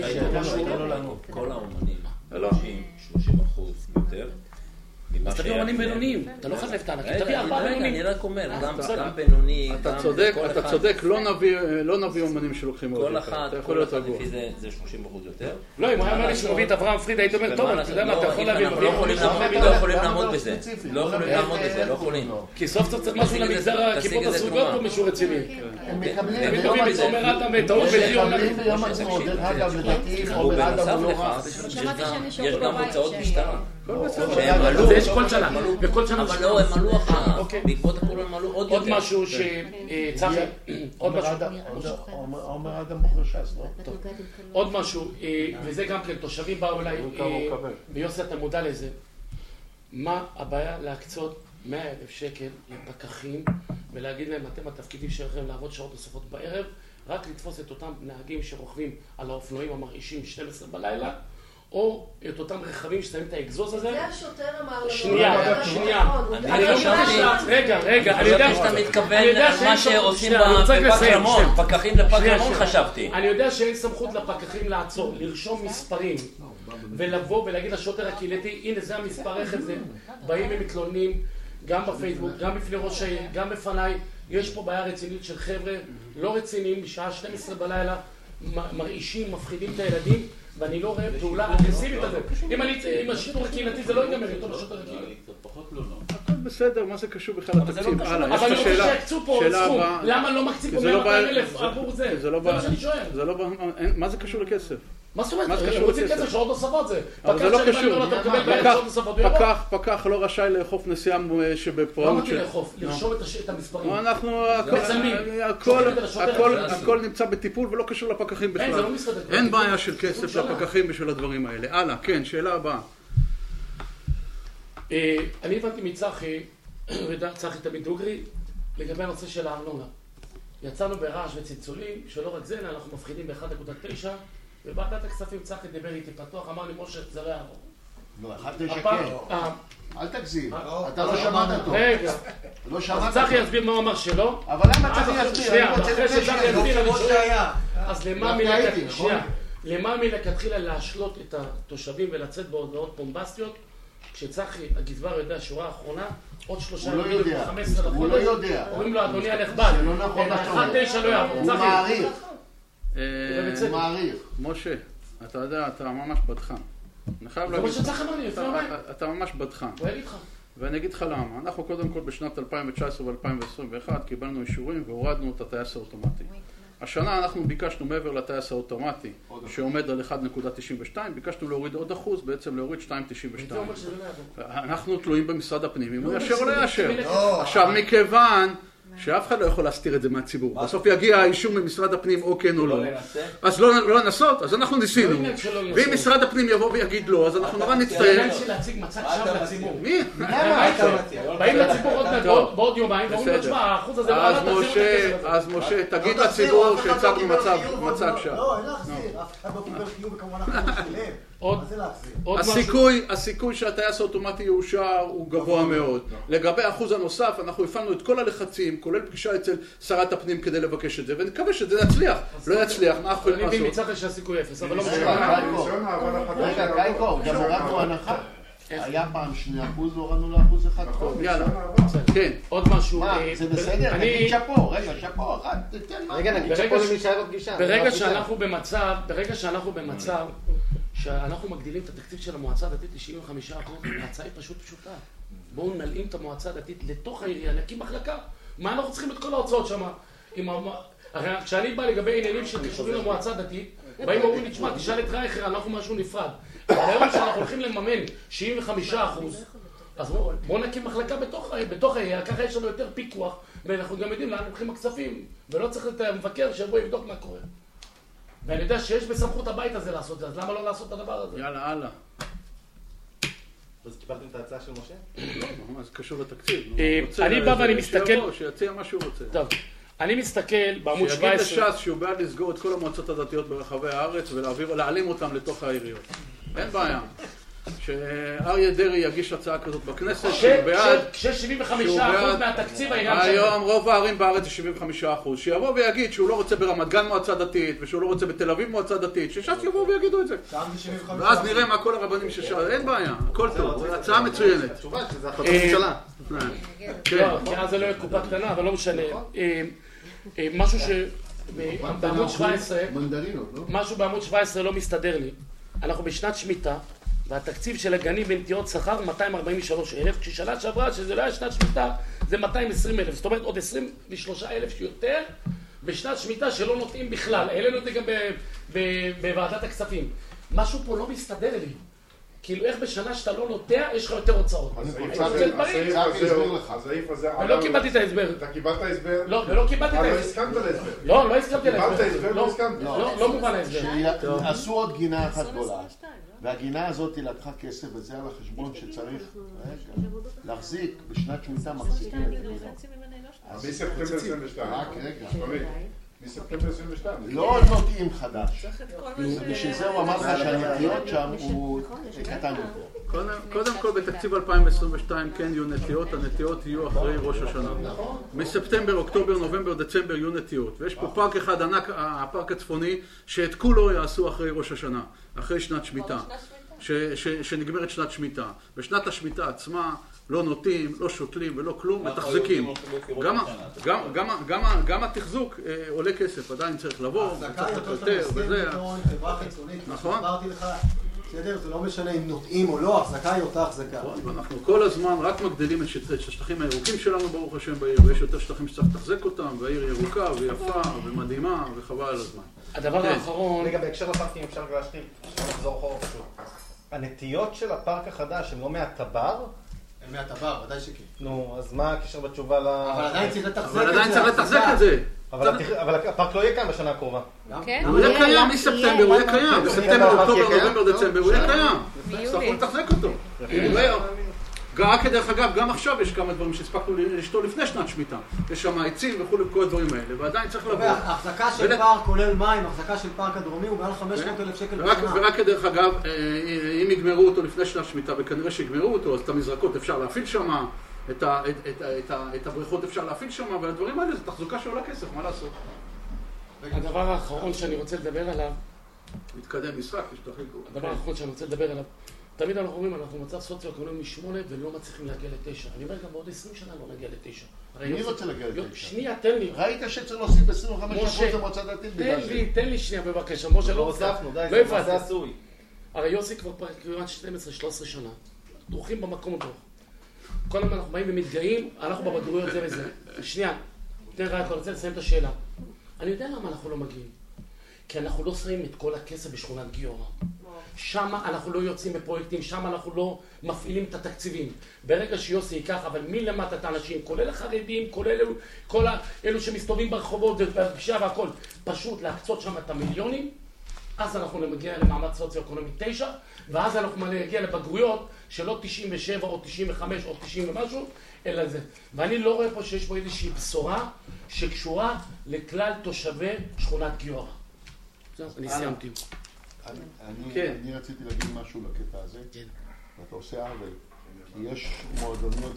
S4: כל האומנים, 30% יותר.
S5: אז תביא אומנים בינוניים, אתה לא חייב לפתע ענקי, תביא 4 בינוניים.
S4: אני רק אומר, גם בינוני,
S1: אתה צודק, לא נביא אומנים שלוקחים עוד יותר,
S4: כל אחד לפי זה 30% יותר.
S5: לא, אם הוא היה אומר לי שהוא מביא את אברהם פריד, היית אומר, טוב, אתה יודע מה, אתה יכול להביא,
S4: לא יכולים לעמוד בזה, לא יכולים.
S5: כי סוף סוף צריך משהו למגזר הכיפות הסרוגות פה מישהו רציני.
S3: הם מקבלים
S5: ביום
S3: עצמאות, דרך אגב, לדעתי, עומר אדם הוא לא רע.
S4: יש גם הוצאות משטרה.
S5: יש כל שנה, וכל שנה...
S4: אבל לא, הם עלו עכשיו, בעקבות הכול הם עלו עוד יותר.
S5: עוד משהו שצחי, עוד משהו...
S3: עומר אדם בוחר ש"ס, לא?
S5: עוד משהו, וזה גם כן, תושבים באו אליי, ויוסי אתה מודע לזה, מה הבעיה להקצות 100,000 שקל לפקחים, ולהגיד להם, אתם התפקידים שלכם לעבוד שעות נוספות בערב, רק לתפוס את אותם נהגים שרוכבים על האופנועים המרעישים 12 בלילה, או את אותם רכבים ששמים את האגזוז הזה.
S6: זה השוטר אמר לנו.
S5: שנייה. אני לא חשבתי. רגע.
S4: אני יודע שאתה מתכוון למה שעושים בפארק רמון. פקחים לפארק רמון חשבתי.
S5: אני יודע שאין סמכות לפקחים לעצור, לרשום מספרים, ולבוא ולהגיד לשוטר הקהילתי, הנה זה המספר רכב, זה באים ומתלוננים, גם בפייסבוק, גם בפני ראש העיר, גם בפניי. יש פה בעיה רצינית של חבר'ה לא רציניים, בשעה 12 בלילה, מרעישים, מפחידים את הילדים, ואני לא רואה פעולה אגרסיבית על זה. אם השיטור הקהילתי זה לא ייגמר יותר לשוטר הקהילתי.
S1: הכל בסדר, מה זה קשור בכלל לתקציב?
S5: אבל אני רוצה שיקצו פה סכום. למה לא מקצים פה 100,000 עבור זה? זה מה שאני שואל.
S1: מה זה קשור לכסף?
S5: מה זאת אומרת? רוצים כסף שעות נוספות זה.
S1: אבל זה לא קשור. פקח לא רשאי לאכוף נסיעה שבפרעות...
S5: לא אמרתי לאכוף, לרשום את המספרים.
S1: הכל נמצא בטיפול ולא קשור לפקחים בכלל. אין בעיה של כסף לפקחים בשביל הדברים האלה. הלאה, כן, שאלה הבאה.
S5: אני הבנתי מצחי, צחי תמיד דוגרי, לגבי הנושא של הארנונה. יצאנו ברעש וצלצולים, שלא רק זה, אנחנו מפחידים ב-1.9, ובוועדת הכספים צחי דיבר איתי פתוח, אמר לי, משה, זה לא יעבור.
S3: לא, 1.9 כן. אל תגזים, אתה לא שמעת אותו.
S5: רגע, צחי יסביר מה הוא אמר שלא.
S3: אבל למה צחי יסביר?
S5: שנייה, אחרי שצחי יסביר, אני שואל. אז למה מלכתחילה להשלות את התושבים ולצאת בהודעות בומבסטיות? כשצחי, הגזבר יודע שורה האחרונה, עוד 3 ימים, 15 לחודש,
S3: הוא לא יודע.
S5: אומרים לו, אדוני הנכבד, 1.9 לא יעבור.
S3: הוא מעריך.
S5: הוא
S3: מעריך.
S1: משה, אתה יודע, אתה ממש בדחן.
S5: זה מה שצחי אמר לי, לפני יומיים.
S1: אתה ממש בדחן.
S5: הוא יגיד לך.
S1: ואני אגיד לך למה. אנחנו קודם כל בשנת 2019 ו-2021 קיבלנו אישורים והורדנו את הטייס האוטומטי. השנה אנחנו ביקשנו מעבר לטייס האוטומטי שעומד על 1.92, ביקשנו להוריד עוד אחוז, בעצם להוריד 2.92. אנחנו תלויים במשרד הפנים, אם הוא יאשר או לא יאשר. עכשיו שאף אחד לא יכול להסתיר את זה מהציבור. בסוף יגיע האישור ממשרד הפנים או כן או לא. אז לא לנסות, אז אנחנו ניסינו. ואם משרד הפנים יבוא ויגיד לא, אז אנחנו נורא נצטער.
S5: זה עניין של להציג מצג שווא לציבור.
S1: מי?
S5: באים לציבור בעוד יומיים, ואומרים לו, תשמע, האחוז הזה לא עלה,
S1: אז משה, תגיד לציבור שהצגנו מצג שווא.
S2: לא, אין להחזיר, אף אחד לא קיבל חיוב וכמובן אנחנו נשלם. מה זה להחזיר?
S1: הסיכוי שהטייס האוטומטי יאושר הוא גבוה מאוד. לגבי האחוז הנוסף, אנחנו הפעלנו את כל הלחצים, כולל פגישה אצל שרת הפנים כדי לבקש את זה, ונקווה שזה יצליח. לא יצליח, מה אנחנו יכולים לעשות?
S5: אני מצטער שהסיכוי אפס, אבל לא
S3: רגע, קייקו, גם הורדנו הנחה. היה פעם 2%, הורדנו ל1%.
S1: יאללה, כן.
S5: עוד משהו.
S3: זה בסדר, נגיד שפו, רגע, שפו,
S2: רגע, נגיד שפו למי שהיה בפגישה.
S5: ברגע שאנחנו במצב שאנחנו מגדילים את התקציב של המועצה הדתית ל-75%, ההצעה היא פשוט פשוטה. בואו נלאים את המועצה הדתית לתוך העירייה, להקים מחלקה. מה אנחנו צריכים את כל ההוצאות שם? הרי כשאני בא לגבי עניינים שקשורים למועצה הדתית, באים ואומרים לי, תשמע, תשאל את רייכר, אנחנו משהו נפרד. אבל היום שאנחנו הולכים לממן 75%, אז בואו נקים מחלקה בתוך העירייה, ככה יש לנו יותר פיקוח, ואנחנו גם יודעים לאן הולכים הכספים, ולא צריך את המבקר שיבוא יבדוק מה קורה. ואני יודע שיש בסמכות הבית הזה לעשות את זה, אז למה לא לעשות את הדבר הזה?
S1: יאללה, הלאה.
S2: אז קיבלתם את ההצעה של משה?
S1: לא, זה קשור לתקציב.
S5: אני בא ואני מסתכל...
S1: שיציע מה שהוא רוצה.
S5: טוב, אני מסתכל בעמוד 17...
S1: שיגיד לש"ס שהוא בעד לסגור את כל המועצות הדתיות ברחבי הארץ ולהעלים אותם לתוך העיריות. אין בעיה. שאריה דרעי יגיש הצעה כזאת בכנסת, שהוא בעד...
S5: כש-75% מהתקציב העניין שלנו.
S1: היום רוב הערים בארץ זה 75%. שיבוא ויגיד שהוא לא רוצה ברמת גן מועצה דתית, ושהוא לא רוצה בתל אביב מועצה דתית, שש"ס יבואו ויגידו את זה. ואז נראה מה כל הרבנים שש"ס... אין בעיה, הכל טוב, זו הצעה מצוינת.
S2: תשובה שזה החלטות ממשלה.
S5: לא, כי אז זה לא יהיה קופה קטנה, אבל לא משנה. משהו שבעמוד 17... משהו בעמוד 17 לא מסתדר לי. אנחנו בשנת שמיטה, והתקציב של הגנים בנטיעות שכר 243,000, כששנה שעברה, שזה לא היה שנת שמיטה, זה 220,000. זאת אומרת, עוד 23,000 יותר בשנת שמיטה שלא נוטעים בכלל. העלינו את זה גם בוועדת הכספים. משהו פה לא מסתדר לי. כאילו, איך בשנה שאתה לא נוטע, יש לך יותר הוצאות.
S6: הסעיף הזה...
S5: ולא קיבלתי את ההסבר.
S6: אתה קיבלת ההסבר?
S5: לא, ולא קיבלתי את ההסבר.
S6: לא הסכמת להסבר.
S5: לא הסכמתי להסבר.
S6: קיבלת ההסבר, לא הסכמת.
S5: לא מובן ההסבר.
S3: עשו עוד גינה אחת גדולה. והגינה הזאת לקחה כסף, וזה על החשבון שצריך להחזיק בשנת שמיטה מחזיקים.
S6: מספטמבר 22.
S3: רק רגע.
S6: מספטמבר 22.
S3: לא נוטעים חדש. בשביל זה הוא אמר לך שהנטיעות שם הוא קטן יותר.
S1: קודם כל בתקציב 2022 כן יהיו נטיעות, הנטיעות יהיו אחרי ראש השנה. מספטמבר, אוקטובר, נובמבר, דצמבר יהיו נטיעות. ויש פה פארק אחד ענק, הפארק הצפוני, שאת כולו יעשו אחרי ראש השנה, אחרי שנת שמיטה. שנגמרת שנת שמיטה. בשנת השמיטה עצמה לא נוטים, לא שותלים ולא כלום, מתחזקים. גם התחזוק עולה כסף, עדיין צריך לבוא, צריך יותר וזה. נכון?
S2: בסדר, זה לא משנה אם נוטעים או לא, החזקה היא אותה החזקה.
S1: אנחנו כל הזמן רק מגדילים את השטחים הירוקים שלנו ברוך השם בעיר, ויש יותר שטחים שצריך לתחזק אותם, והעיר ירוקה ויפה ומדהימה וחבל על הזמן.
S5: הדבר האחרון...
S2: רגע, בהקשר לפארקים אפשר להשתיל, לחזור אחורה פשוט. הנטיות של הפארק החדש הן לא מהטבר? הן מהטבר, ודאי שכן. נו, אז מה הקשר בתשובה ל... אבל עדיין צריך לתחזק את זה. אבל הפארק לא יהיה כאן בשנה הקרובה.
S1: הוא יהיה קיים מספטמבר, הוא יהיה קיים. בספטמבר, אוקטובר, נובמבר, דצמבר, הוא יהיה קיים. תצטרכו לתחזק אותו. דרך אגב, גם עכשיו יש כמה דברים שהספקנו לשתול לפני שנת שמיטה. יש שם עצים וכו' כל הדברים האלה, ועדיין צריך לבוא.
S2: החזקה של פארק כולל מים, החזקה של פארק הדרומי הוא מעל 500,000 שקל בשנה.
S1: ורק דרך אגב, אם יגמרו אותו לפני שנת שמיטה, וכנראה שיגמרו אותו, אז את המזרקות אפשר להפעיל שם, את הבריכות אפשר להפעיל שם, והדברים האלה זה תחזוקה שעולה כסף, מה לעשות?
S5: הדבר האחרון שאני רוצה לדבר עליו,
S1: מתקדם משחק, יש תחיקו.
S5: הדבר האחרון שאני רוצה לדבר עליו, תמיד אנחנו אומרים, אנחנו במצב סוציו-אקונומי 8 ולא מצליחים להגיע ל9. אני אומר גם בעוד 20 שנה לא נגיע ל9.
S3: מי רוצה להגיע ל9?
S5: שנייה, תן לי.
S3: ראית שצריך להוסיף 25% למועצה דתית בגלל זה.
S5: תן לי שנייה בבקשה. משה, לא
S2: הוספנו, די, זה עשוי.
S5: הרי יוסי כבר כמעט 12-13 שנה. דרוכים במקום הדרוך. כל הזמן אנחנו באים ומתגאים, אנחנו בבגרויות זה וזה. שנייה, תן רעי, אני רוצה לסיים את השאלה. אני יודע למה אנחנו לא מגיעים. כי אנחנו לא שמים את כל הכסף בשכונת גיורא. שם אנחנו לא יוצאים בפרויקטים, שם אנחנו לא מפעילים את התקציבים. ברגע שיוסי ייקח, אבל מלמטה את האנשים, כולל החרדים, כולל אלו שמסתובבים ברחובות ובפשיעה והכל, פשוט להקצות שם את המיליונים, אז אנחנו נגיע למעמד סוציו-אקונומי 9, ואז אנחנו נגיע לבגרויות שלא 97 או 95 או 90 ומשהו, אלא זה. ואני לא רואה פה שיש פה איזושהי בשורה שקשורה לכלל תושבי שכונת גיורא. זהו, אני סיימתי.
S3: אני רציתי להגיד משהו לקטע הזה, ואתה עושה עוול, כי יש מועדוניות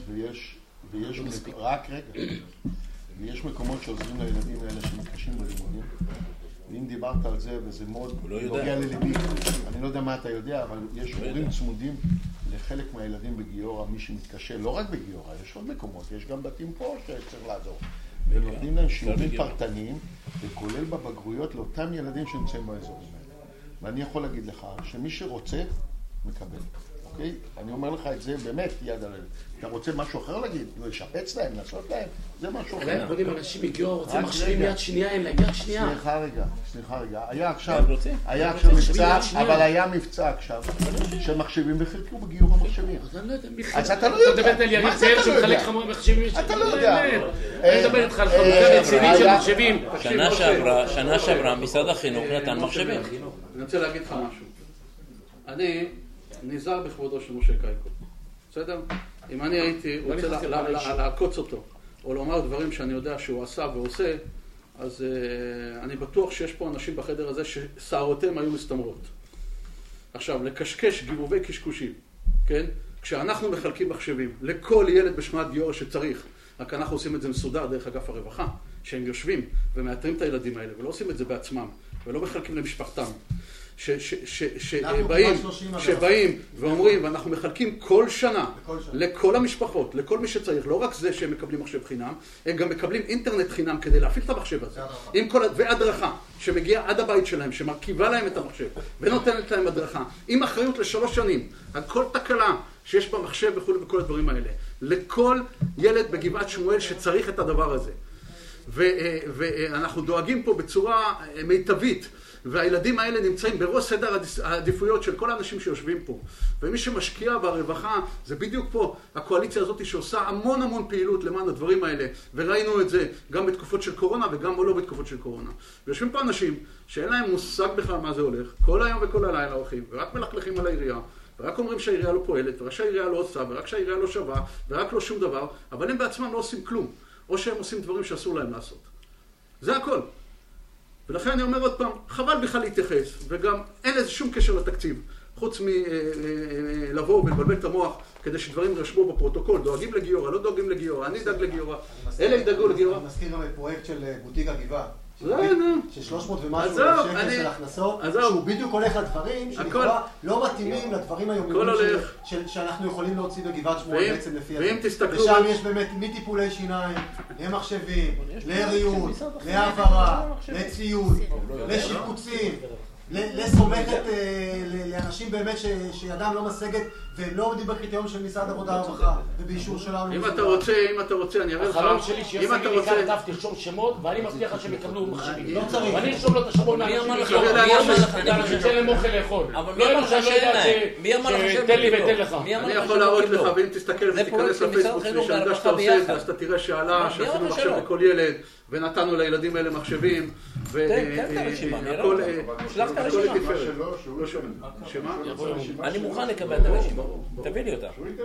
S3: ויש מקומות שעוזרים לילדים האלה שמתקשים בלימודים. ואם דיברת על זה, וזה מאוד נוגע לליבי, אני לא יודע מה אתה יודע, אבל יש הורים צמודים לחלק מהילדים בגיורא, מי שמתקשה, לא רק בגיורא, יש עוד מקומות, יש גם בתים פה שצריך לעזור. ונותנים להם שיעורים פרטניים, וכולל בבגרויות לאותם ילדים שנמצאים באזורים האלה. ואני יכול להגיד לך שמי שרוצה, מקבל. אוקיי? אני אומר לך את זה באמת, יד על הלב. אתה רוצה משהו אחר להגיד? לשפץ להם, לעשות להם? זה משהו אחר.
S5: אלה קודם אנשים הגיעו, רוצים מחשבים יד שנייה, אין להם יד שנייה.
S3: סליחה רגע. היה עכשיו מבצע, אבל היה מבצע עכשיו, שמחשבים וחלקו בגיור המחשבים. אז אתה לא יודע.
S5: אתה מדבר על יריב צעיר שמחלק חמור מחשבים.
S3: אתה לא יודע.
S5: אני מדבר איתך על חמורה רצינית של מחשבים.
S4: שנה שעברה משרד החינוך נתן מחשבים.
S1: אני רוצה להגיד לך משהו. אני נזהר בכבודו של משה קייקו. בסדר? אם אני הייתי רוצה לעקוץ אותו, או לומר דברים שאני יודע שהוא עשה ועושה, אז אני בטוח שיש פה אנשים בחדר הזה ששערותיהם היו מסתמרות. עכשיו, לקשקש גיבובי קשקושים, כן? כשאנחנו מחלקים מחשבים לכל ילד בשכונת גיורא שצריך, רק אנחנו עושים את זה מסודר דרך אגף הרווחה, שהם יושבים ומאתרים את הילדים האלה, ולא עושים את זה בעצמם, ולא מחלקים למשפחתם. שבאים ואומרים, ואנחנו מחלקים כל שנה לכל המשפחות, לכל מי שצריך, לא רק זה שהם מקבלים מחשב חינם, הם גם מקבלים אינטרנט חינם כדי להפעיל את המחשב הזה, והדרכה שמגיעה עד הבית שלהם, שמרכיבה להם את המחשב ונותנת להם הדרכה, עם אחריות ל3 שנים, על כל תקלה שיש במחשב וכל הדברים האלה, לכל ילד בגבעת שמואל שצריך את הדבר הזה. ואנחנו דואגים פה בצורה מיטבית, והילדים האלה נמצאים בראש סדר העדיפויות של כל האנשים שיושבים פה. ומי שמשקיע ברווחה, זה בדיוק פה הקואליציה הזאת שעושה המון פעילות למען הדברים האלה, וראינו את זה גם בתקופות של קורונה וגם לא בתקופות של קורונה. ויושבים פה אנשים שאין להם מושג בכלל מה זה הולך, כל היום וכל הלילה הולכים, ורק מלכלכים על העירייה, ורק אומרים שהעירייה לא פועלת, ורק שהעירייה לא עושה, ורק שהעירייה לא שווה, ורק לא שום דבר, אבל הם בעצמם לא עושים כלום, או שהם עושים דברים שאסור להם לעשות. זה הכל. ולכן אני אומר עוד פעם, חבל בכלל להתייחס, וגם אין לזה שום קשר לתקציב, חוץ מלבוא ולבלבל את המוח כדי שדברים ירשמו בפרוטוקול, דואגים לגיורא, לא דואגים לגיורא, אני אדאג לגיורא, אלה ידאגו לגיורא.
S2: אני מזכיר גם פרויקט של בוטיק הגבעה, של 300 ומשהו שקל של הכנסות, שהוא בדיוק הולך לדברים שלכאורה לא מתאימים לדברים היומיומיים שאנחנו יכולים להוציא בגבעת שמואל בעצם לפי הזה. ושם יש באמת מטיפולי שיניים, למחשבים, להריון, להעברה, לציוד, לשיפוצים, לסומכת לאנשים באמת שידם לא משגת והם לא עומדים בקריטריון של משרד עבודה הרווחה ובאישור שלנו.
S1: אם אתה רוצה, אני אראה לך.
S5: החלום שלי שיוסי גיל יקח דף תרשום שמות ואני מבטיח לך שהם יקבלו מחשבים.
S2: לא צריך.
S5: ואני ארשום לו את השמות מהאנשים שתן להם אוכל לאכול.
S4: אבל מי אמר לך שאין להם? מי אמר לך שאין
S5: תן לי ותן לך.
S1: אני יכול להראות לך, ואם תסתכל ותיכנס לפייסבוק ושאני שאתה עושה את זה, אז אתה תראה שעלה, שעשינו מחשב לכל ילד ונתנו לילדים האלה מחשבים והכל
S4: שלח את הרשימה.
S7: שמה?
S4: אני מוכן לקבל את הרשימה. תביא לי אותה.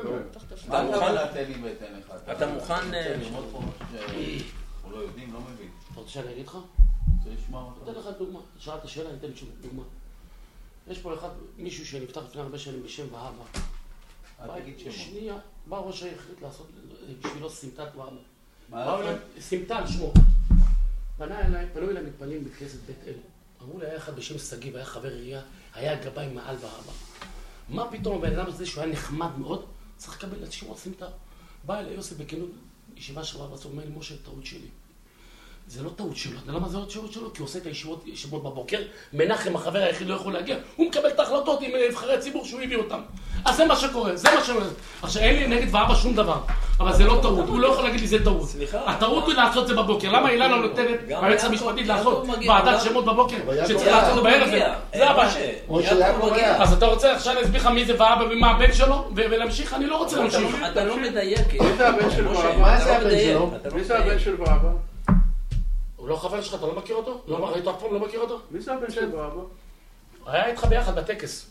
S4: אתה מוכן
S7: ללמוד פה אנחנו לא יודעים, לא מבין.
S5: אתה רוצה שאני אגיד לך? אתן לך דוגמה. שאלת השאלה, אני אתן לי דוגמה. יש פה מישהו שנפתח לפני הרבה שנים בשם והבה. שנייה, בא ראש העיר החליט לעשות בשבילו סמטת והבה. סמטה על שמו. פנו אליי מתפנים בכנסת בית אל. אמרו לי, היה אחד בשם סגיב, היה חבר עירייה, היה גבאי מעל והבה. מה פתאום הבן אדם הזה שהוא היה נחמד מאוד, צריך לקבל את שמות סמטה. בא אליי יוסף בכנות, ישיבה שברה בסוף, אומר לי, משה, טעות שלי. זה לא טעות שלו. אתה יודע מה זה עוד טעות שלו? כי הוא עושה את הישיבות בבוקר, מנחם, החבר היחיד, לא יכול להגיע. הוא מקבל את ההחלטות עם נבחרי ציבור שהוא הביא אותם. אז זה מה שקורה, זה מה שקורה. עכשיו אין לי נגד ואבא שום דבר, אבל זה לא טעות, הוא לא יכול להגיד לי זה טעות. הטעות היא לעשות את זה בבוקר, למה אילנה נותנת היועץ המשפטית לעשות ועדת שמות בבוקר, שצריך לעשות בערב הזה? זה הבעיה. אז אתה רוצה עכשיו להסביר לך מי זה ואבא ומה הבן שלו, ולהמשיך? אני לא רוצה להמשיך.
S4: אתה לא מדייק.
S1: מי זה הבן של ואבא?
S3: מה זה הבן שלו?
S1: מי זה הבן של ואבא?
S5: הוא לא חבר שלך, אתה לא מכיר אותו? לא ראית אף פעם, לא מכיר אותו?
S1: מי זה הבן של ואבא?
S5: היה איתך ביחד בטקס.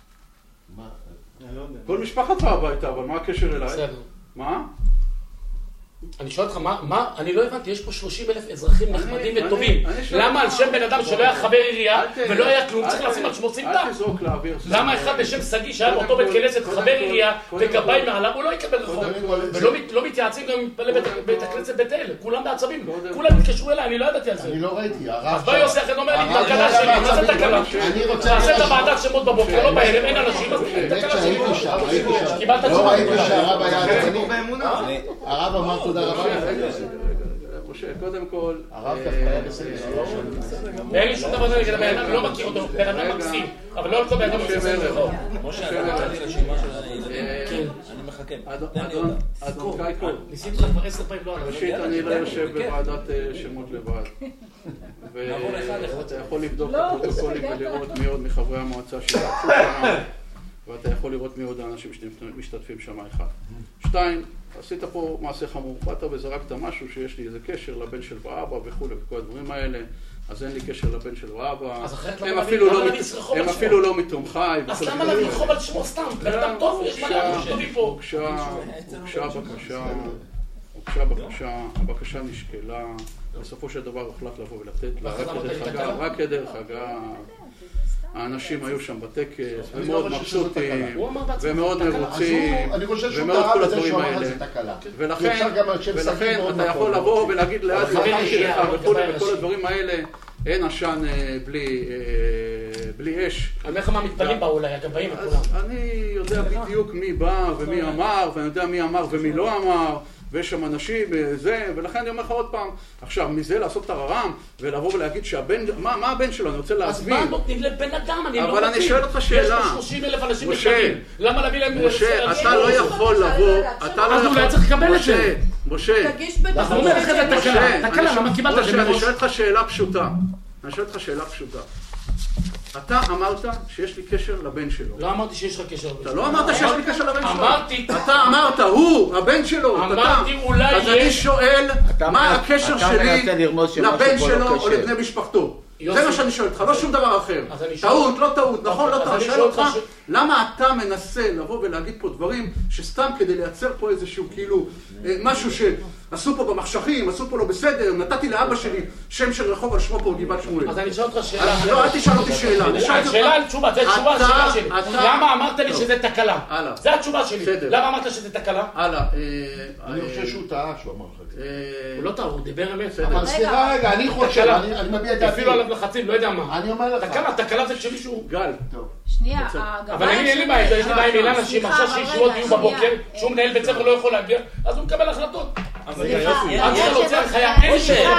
S1: כל משפחת ואבא הייתה, אבל מה הקשר אליי?
S5: בסדר.
S1: מה?
S5: אני שואל אותך, מה? אני לא הבנתי, יש פה 30,000 אזרחים נחמדים וטובים. למה על שם בן אדם שלא היה חבר עירייה ולא היה כלום, צריך לשים על שמו סמטה?
S1: אל תזרוק לאוויר.
S5: למה אחד בשם סגי שהיה באותו בית כנסת חבר עירייה וגבאי מעליו, הוא לא יקבל רחוב? ולא מתייעצים גם עם מתפלל בית הכנסת בית אל, כולם בעצבים, כולם התקשרו אליי, אני לא ידעתי על זה.
S3: אני לא ראיתי,
S5: אז בא יוסי אחרי, אומר לי, תקלה שלי, מה זה תקלה? תעשה את הוועדת שמות בבוקר, לא בערב, אין אנשים, אז תקלה שלי. קיבלת
S3: לא
S5: תשובה.
S3: ראיתי שהרב היה עצמני. הרב אמר תודה רבה.
S1: משה, קודם כל...
S3: הרב דווקא היה בסדר.
S5: ואין לי שום דבר נגד הבן אדם, לא מכיר אותו, בן אדם מקסים, אבל לא כל בן אדם מקסים לרחוב.
S4: משה, אתה נתן לי רשימה של הילדים. אני מחכה.
S1: אדון קייקו,
S5: ניסיתי לך כבר 10 פעמים, לא עליו.
S1: ראשית אני לא יושב בוועדת שמות לבד. ואתה יכול לבדוק את הפרוטוקולים ולראות מי עוד מחברי המועצה שהשתתפו שם, ואתה יכול לראות מי עוד האנשים שמשתתפים שם אחד. 2, עשית פה מעשה חמור, באת וזרקת משהו שיש לי איזה קשר לבן של ואבא וכו' וכל הדברים האלה, אז אין לי קשר לבן של ואבא, הם אפילו לא מתומכיי.
S5: אז למה להביא רחוב על שמו סתם? בן אדם טוב, יש מלא אנשים טובים פה.
S1: הוגשה בקשה, הבקשה נשקלה, בסופו של דבר הוחלט לבוא ולתת לה, רק כדרך אגב. האנשים היו שם בטקס, ומאוד מבסוטים, ומאוד מרוצים, ומאוד כל הדברים האלה. ולכן אתה יכול לבוא ולהגיד ליד לחם שלך וכל הדברים האלה, אין עשן בלי אש.
S5: על איך מה מתפלים באו אולי, הגבאים וכולם.
S1: אז אני יודע בדיוק מי בא ומי אמר, ואני יודע מי אמר ומי לא אמר. ויש שם אנשים וזה, ולכן אני אומר לך עוד פעם, עכשיו מזה לעשות טררם ולבוא ולהגיד שהבן, מה הבן שלו, אני רוצה להסביר.
S5: אז מה נותנים לבן אדם, אני לא מבין.
S1: אבל אני שואל אותך שאלה.
S5: יש פה 30,000 אנשים נכבדים, למה להביא להם...
S1: משה, אתה לא יכול לבוא, אתה לא יכול...
S5: אז אולי צריך לקבל את זה.
S1: משה,
S5: אז הוא אומר לך זה תקלה, למה קיבלת את זה מראש?
S1: אני שואל אותך שאלה פשוטה. אתה אמרת שיש לי קשר לבן שלו.
S5: לא אמרתי שיש לך קשר לבן שלו.
S1: אתה לא אמרת שיש לי קשר לבן שלו.
S5: אמרתי.
S1: אתה אמרת, הוא, הבן שלו.
S5: אמרתי אולי יש.
S1: אז אני שואל, מה הקשר שלי לבן שלו או לבני משפחתו? זה מה שאני שואל אותך, לא שום דבר אחר. טעות, לא טעות, נכון, לא טעות. אני שואל אותך, למה אתה מנסה לבוא ולהגיד פה דברים שסתם כדי לייצר פה איזשהו כאילו משהו שעשו פה במחשכים, עשו פה לא בסדר, נתתי לאבא שלי שם של רחוב על שמו פה גבעת שמואל.
S5: אז אני שואל אותך שאלה.
S1: לא, אל תשאל אותי שאלה.
S5: השאלה על תשובה, זה תשובה השאלה שלי. למה אמרת לי שזה תקלה? זה התשובה שלי. למה אמרת שזה תקלה?
S1: הלאה.
S3: אני חושב שהוא טעה שהוא אמר לך את זה.
S5: הוא לא טעה, הוא דיבר אמת.
S3: אבל סליחה רגע, אני חושב, אני מביע דעתי.
S5: אפילו עליו לחצים, לא יודע מה.
S3: אני אומר לך.
S5: תקלה זה כשמישהו...
S1: גל.
S8: שנייה,
S5: אבל אין לי בעיה, יש לי בעיה עם אילן אנשים עכשיו שישרות יהיו בבוקר, שהוא מנהל בית ספר לא יכול להגיע, אז הוא מקבל החלטות. אבל עד שלא רוצה הנחיה, אין לי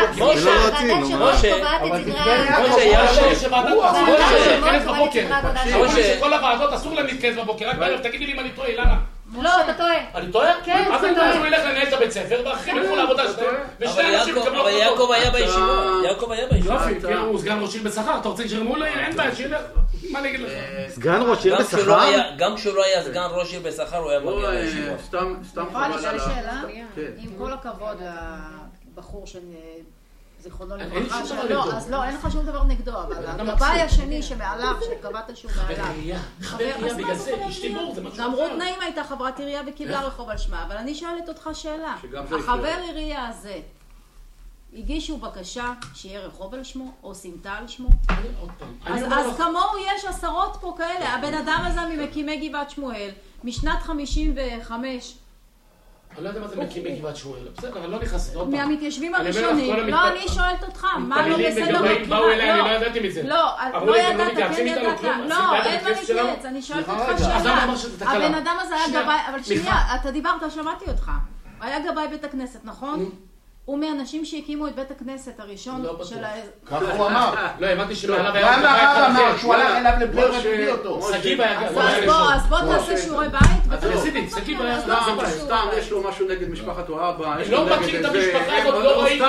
S5: כל הוועדות אסור להם להתכנס בבוקר, רק בערב, תגידי לי אם אני טועה, אילנה.
S8: לא, אתה טועה.
S5: אני טועה?
S8: כן,
S5: אז אני טועה שהוא ילך לנהל את הבית ספר, ואחרים ילכו לעבודה שלהם, ושני אנשים יקבלו
S4: אבל יעקב היה בישיבה.
S5: יופי, הוא סגן ראש עיר בשכר, אתה רוצה שירמו לו? אין בעיה, שילך. מה אני אגיד לך?
S9: סגן ראש עיר בשכר?
S4: גם כשהוא לא היה סגן ראש עיר בשכר, הוא היה מגיע לישיבה.
S1: סתם
S8: יכולה לשאול שאלה? עם כל הכבוד לבחור זיכרונו לברכה, אז לא, אין לך שום דבר נגדו, אבל הגבאי השני שמעליו, שקבעת שהוא מעליו.
S5: חבר עירייה, בגלל זה, איש ציבור, זה משהו אחר.
S8: גם רות נעים הייתה חברת עירייה וקיבלה רחוב על שמה, אבל אני שואלת אותך שאלה. החבר עירייה הזה, הגישו בקשה שיהיה רחוב על שמו, או סמטה על שמו? אז כמוהו יש עשרות פה כאלה. הבן אדם הזה ממקימי גבעת שמואל, משנת 55,
S5: אני לא יודע מה זה מקימי גבעת שמואל, בסדר, אבל לא נכנס, עוד פעם.
S8: מהמתיישבים הראשונים, לא, אני שואלת אותך, מה לא בסדר?
S5: מתפללים באו אליי, אני לא ידעתי מזה.
S8: לא ידעת, כן ידעת, לא, אין מה להתייעץ, אני שואלת אותך שאלה. הבן אדם הזה היה גבאי, אבל שנייה, אתה דיברת, שמעתי אותך. היה גבאי בית הכנסת, נכון? הוא מאנשים שהקימו את בית הכנסת הראשון של
S3: כך הוא אמר.
S5: לא, הבנתי שמעליו
S3: היה... גם הרב אמר שהוא הלך אליו לבני ברק וביא אותו.
S5: סגיב היה...
S8: אז בוא תעשה שיעורי בית.
S5: אז עשיתי, סגיב היה...
S1: סתם, יש לו משהו נגד משפחת אוהבה.
S5: לא מכיר את המשפחה הזאת, לא ראיתי.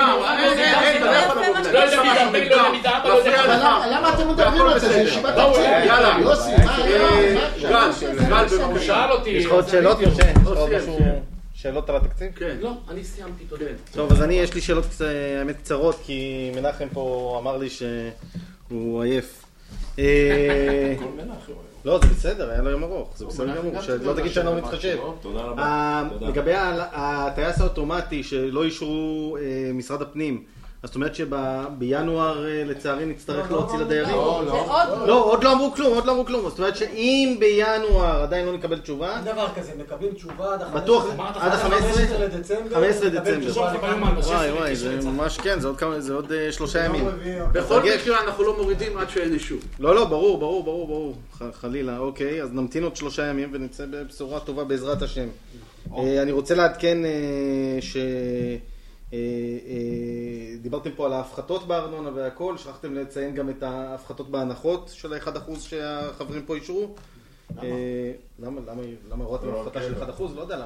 S3: למה אתם מדברים על זה? זה ישיבת תקציב.
S1: יאללה.
S3: יוסי,
S1: גל בבקשה.
S5: שאל אותי.
S2: יש לך עוד שאלות, משה? יש לך עוד משהו? שאלות על התקציב?
S1: כן.
S5: לא, אני סיימתי, תודה.
S2: טוב, אז יש לי שאלות האמת קצרות, כי מנחם פה אמר לי שהוא עייף. לא, זה בסדר, היה לו יום ארוך, זה בסדר גמור, שלא תגיד שאני לא מתחשב.
S7: תודה רבה.
S2: לגבי הטייס האוטומטי שלא אישרו משרד הפנים, אז זאת אומרת שבינואר לצערי נצטרך להוציא לדיירים? לא, עוד לא אמרו כלום, זאת אומרת שאם בינואר עדיין לא נקבל תשובה,
S9: אין דבר כזה, מקבלים תשובה
S2: בטוח עד
S9: ה-15 לדצמבר.
S2: 15 לדצמבר. וואי, זה ממש כן, זה עוד 3 ימים.
S1: בכל מקרה אנחנו לא מורידים עד שאין אישור.
S2: לא, ברור, חלילה, אוקיי, אז נמתין עוד 3 ימים ונצא בבשורה טובה בעזרת השם. אני רוצה לעדכן דיברתם פה על ההפחתות בארנונה והכל, שכחתם לציין גם את ההפחתות בהנחות של ה-1% שהחברים פה אישרו. למה רואים הפחתה של 1%? לא יודע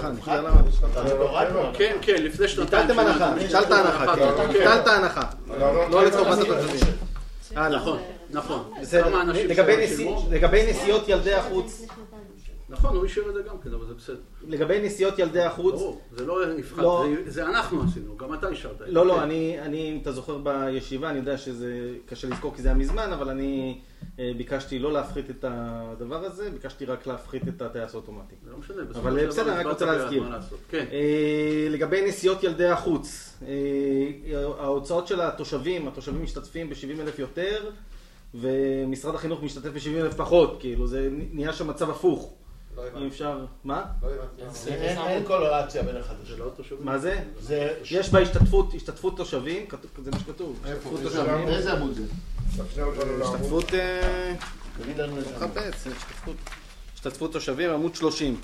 S2: למה.
S1: כן, לפני שנתיים.
S2: ביטלתם הנחה, ביטלת הנחה. לא לטובת התושבים.
S1: נכון.
S2: לגבי נסיעות ילדי החוץ,
S1: נכון, הוא אישר את זה גם כן, אבל זה בסדר.
S2: לגבי נסיעות ילדי החוץ...
S1: ברור, זה לא נפחת, זה אנחנו עשינו, גם אתה אישרת.
S2: לא, אם אתה זוכר בישיבה, אני יודע שזה קשה לזכור כי זה היה מזמן, אבל אני ביקשתי לא להפחית את הדבר הזה, ביקשתי רק להפחית את הטייס האוטומטי.
S1: זה לא משנה,
S2: אבל בסדר, אני רק רוצה להזכיר. לגבי נסיעות ילדי החוץ, ההוצאות של התושבים משתתפים ב-70,000 יותר, ומשרד החינוך משתתף ב-70,000 פחות, כאילו זה נהיה שם מצב הפוך. אם אפשר, מה?
S3: לא הבנתי. אין קולורציה בין אחד לשני.
S2: מה זה? יש בה השתתפות תושבים, זה מה שכתוב. השתתפות תושבים.
S3: איזה עמוד זה?
S2: השתתפות...
S3: תגיד לנו איזה עמוד.
S2: חפש, השתתפות תושבים, עמוד 30.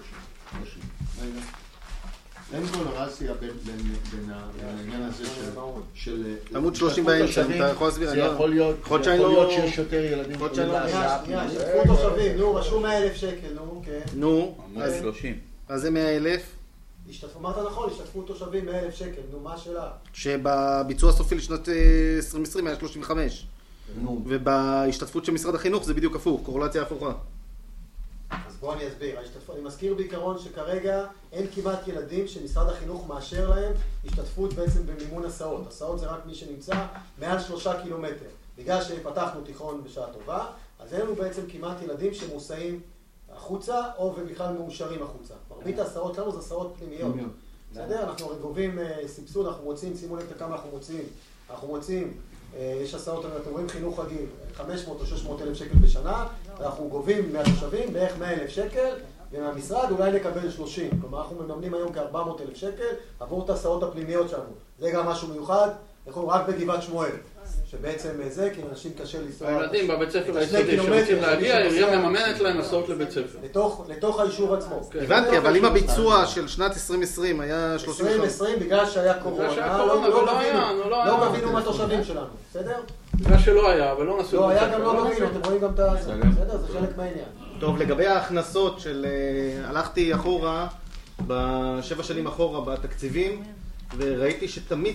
S3: אין קולורציה בין העניין הזה של...
S2: עמוד 30 באמצע, אתה יכול להסביר?
S3: זה יכול להיות שיש יותר ילדים יכולים להסעה.
S9: השתתפות תושבים, נו, רשום 100,000 שקל, נו, כן.
S2: נו,
S7: אז 30.
S2: אז זה 100,000.
S9: אמרת נכון, השתתפות תושבים 100,000 שקל, נו, מה השאלה?
S2: שבביצוע הסופי לשנת 2020 היה 35. ובהשתתפות של משרד החינוך זה בדיוק הפוך, קורלציה הפוכה.
S9: אז בוא אני אסביר. אני מזכיר בעיקרון שכרגע אין כמעט ילדים שמשרד החינוך מאשר להם השתתפות בעצם במימון הסעות. הסעות זה רק מי שנמצא מעל 3 קילומטר. בגלל שפתחנו תיכון בשעה טובה, אז אין לנו בעצם כמעט ילדים שמוסעים החוצה או ובכלל מאושרים החוצה. מרבית ההסעות שלנו זה הסעות פנימיות. בסדר? אנחנו הרי גובים סבסוד, אנחנו מוצאים, שימו לב כמה אנחנו מוצאים, יש הסעות, אתם רואים חינוך רגיל, 500 או 600 אלף שקל בשנה, אנחנו גובים מהתושבים בערך 100,000 שקל, ומהמשרד אולי נקבל 30. כלומר, אנחנו מממנים היום כ-400,000 שקל עבור את ההסעות הפנימיות שלנו. זה גם משהו מיוחד, רק בגבעת שמואל, שבעצם זה, כי אנשים קשה לנסוע...
S1: הילדים בבית ספר היסודי שרוצים להגיע, העירייה מממנת להם הסעות לבית ספר.
S9: לתוך היישוב עצמו.
S2: הבנתי, אבל אם הביצוע של שנת 2020 היה 35...
S9: 2020 בגלל שהיה קורונה, לא גבינו מהתושבים שלנו, בסדר?
S1: בגלל שלא היה, אבל לא נסו...
S9: לא היה גם לא גבינו, אתם רואים גם את זה, בסדר? זה חלק מהעניין.
S2: טוב, לגבי ההכנסות של... הלכתי אחורה, ב7 שנים אחורה בתקציבים, וראיתי שתמיד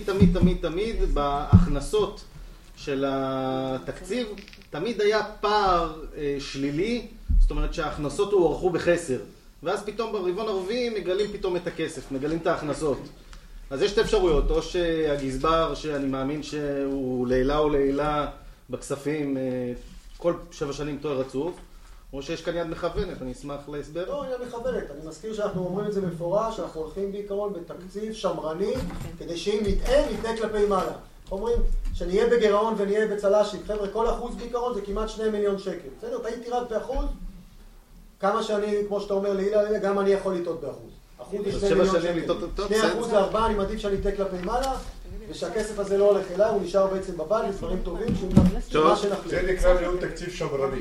S2: בהכנסות של התקציב, תמיד היה פער שלילי, זאת אומרת שההכנסות הוערכו בחסר. ואז פתאום ברבעון הרביעי מגלים פתאום את הכסף, מגלים את ההכנסות. אז יש 2 אפשרויות, או שהגזבר, שאני מאמין שהוא לעילה או לעילה בכספים, כל 7 שנים טועה רצוף, או שיש כאן יד מכוונת, אני אשמח להסבר.
S9: לא, יד מכוונת. אני מזכיר שאנחנו אומרים את זה מפורש, שאנחנו הולכים בעיקרון בתקציב שמרני, כדי שאם נתנה כלפי מעלה. אומרים שנהיה בגירעון ונהיה בצל"שים. חבר'ה, כל אחוז בעיקרון זה כמעט 2 מיליון שקל. בסדר, טעיתי רק באחוז. כמה שאני, כמו שאתה אומר לילה, גם אני יכול לטעות באחוז. אחוז זה 2 מיליון שקל. 2% ל4, אני מעדיף שאני אתן כלפי מעלה, ושהכסף הזה לא הולך אליי, הוא נשאר בעצם בבית, דברים טובים, שמה שנחליט.
S6: זה נקרא ניהול תקציב שמרני.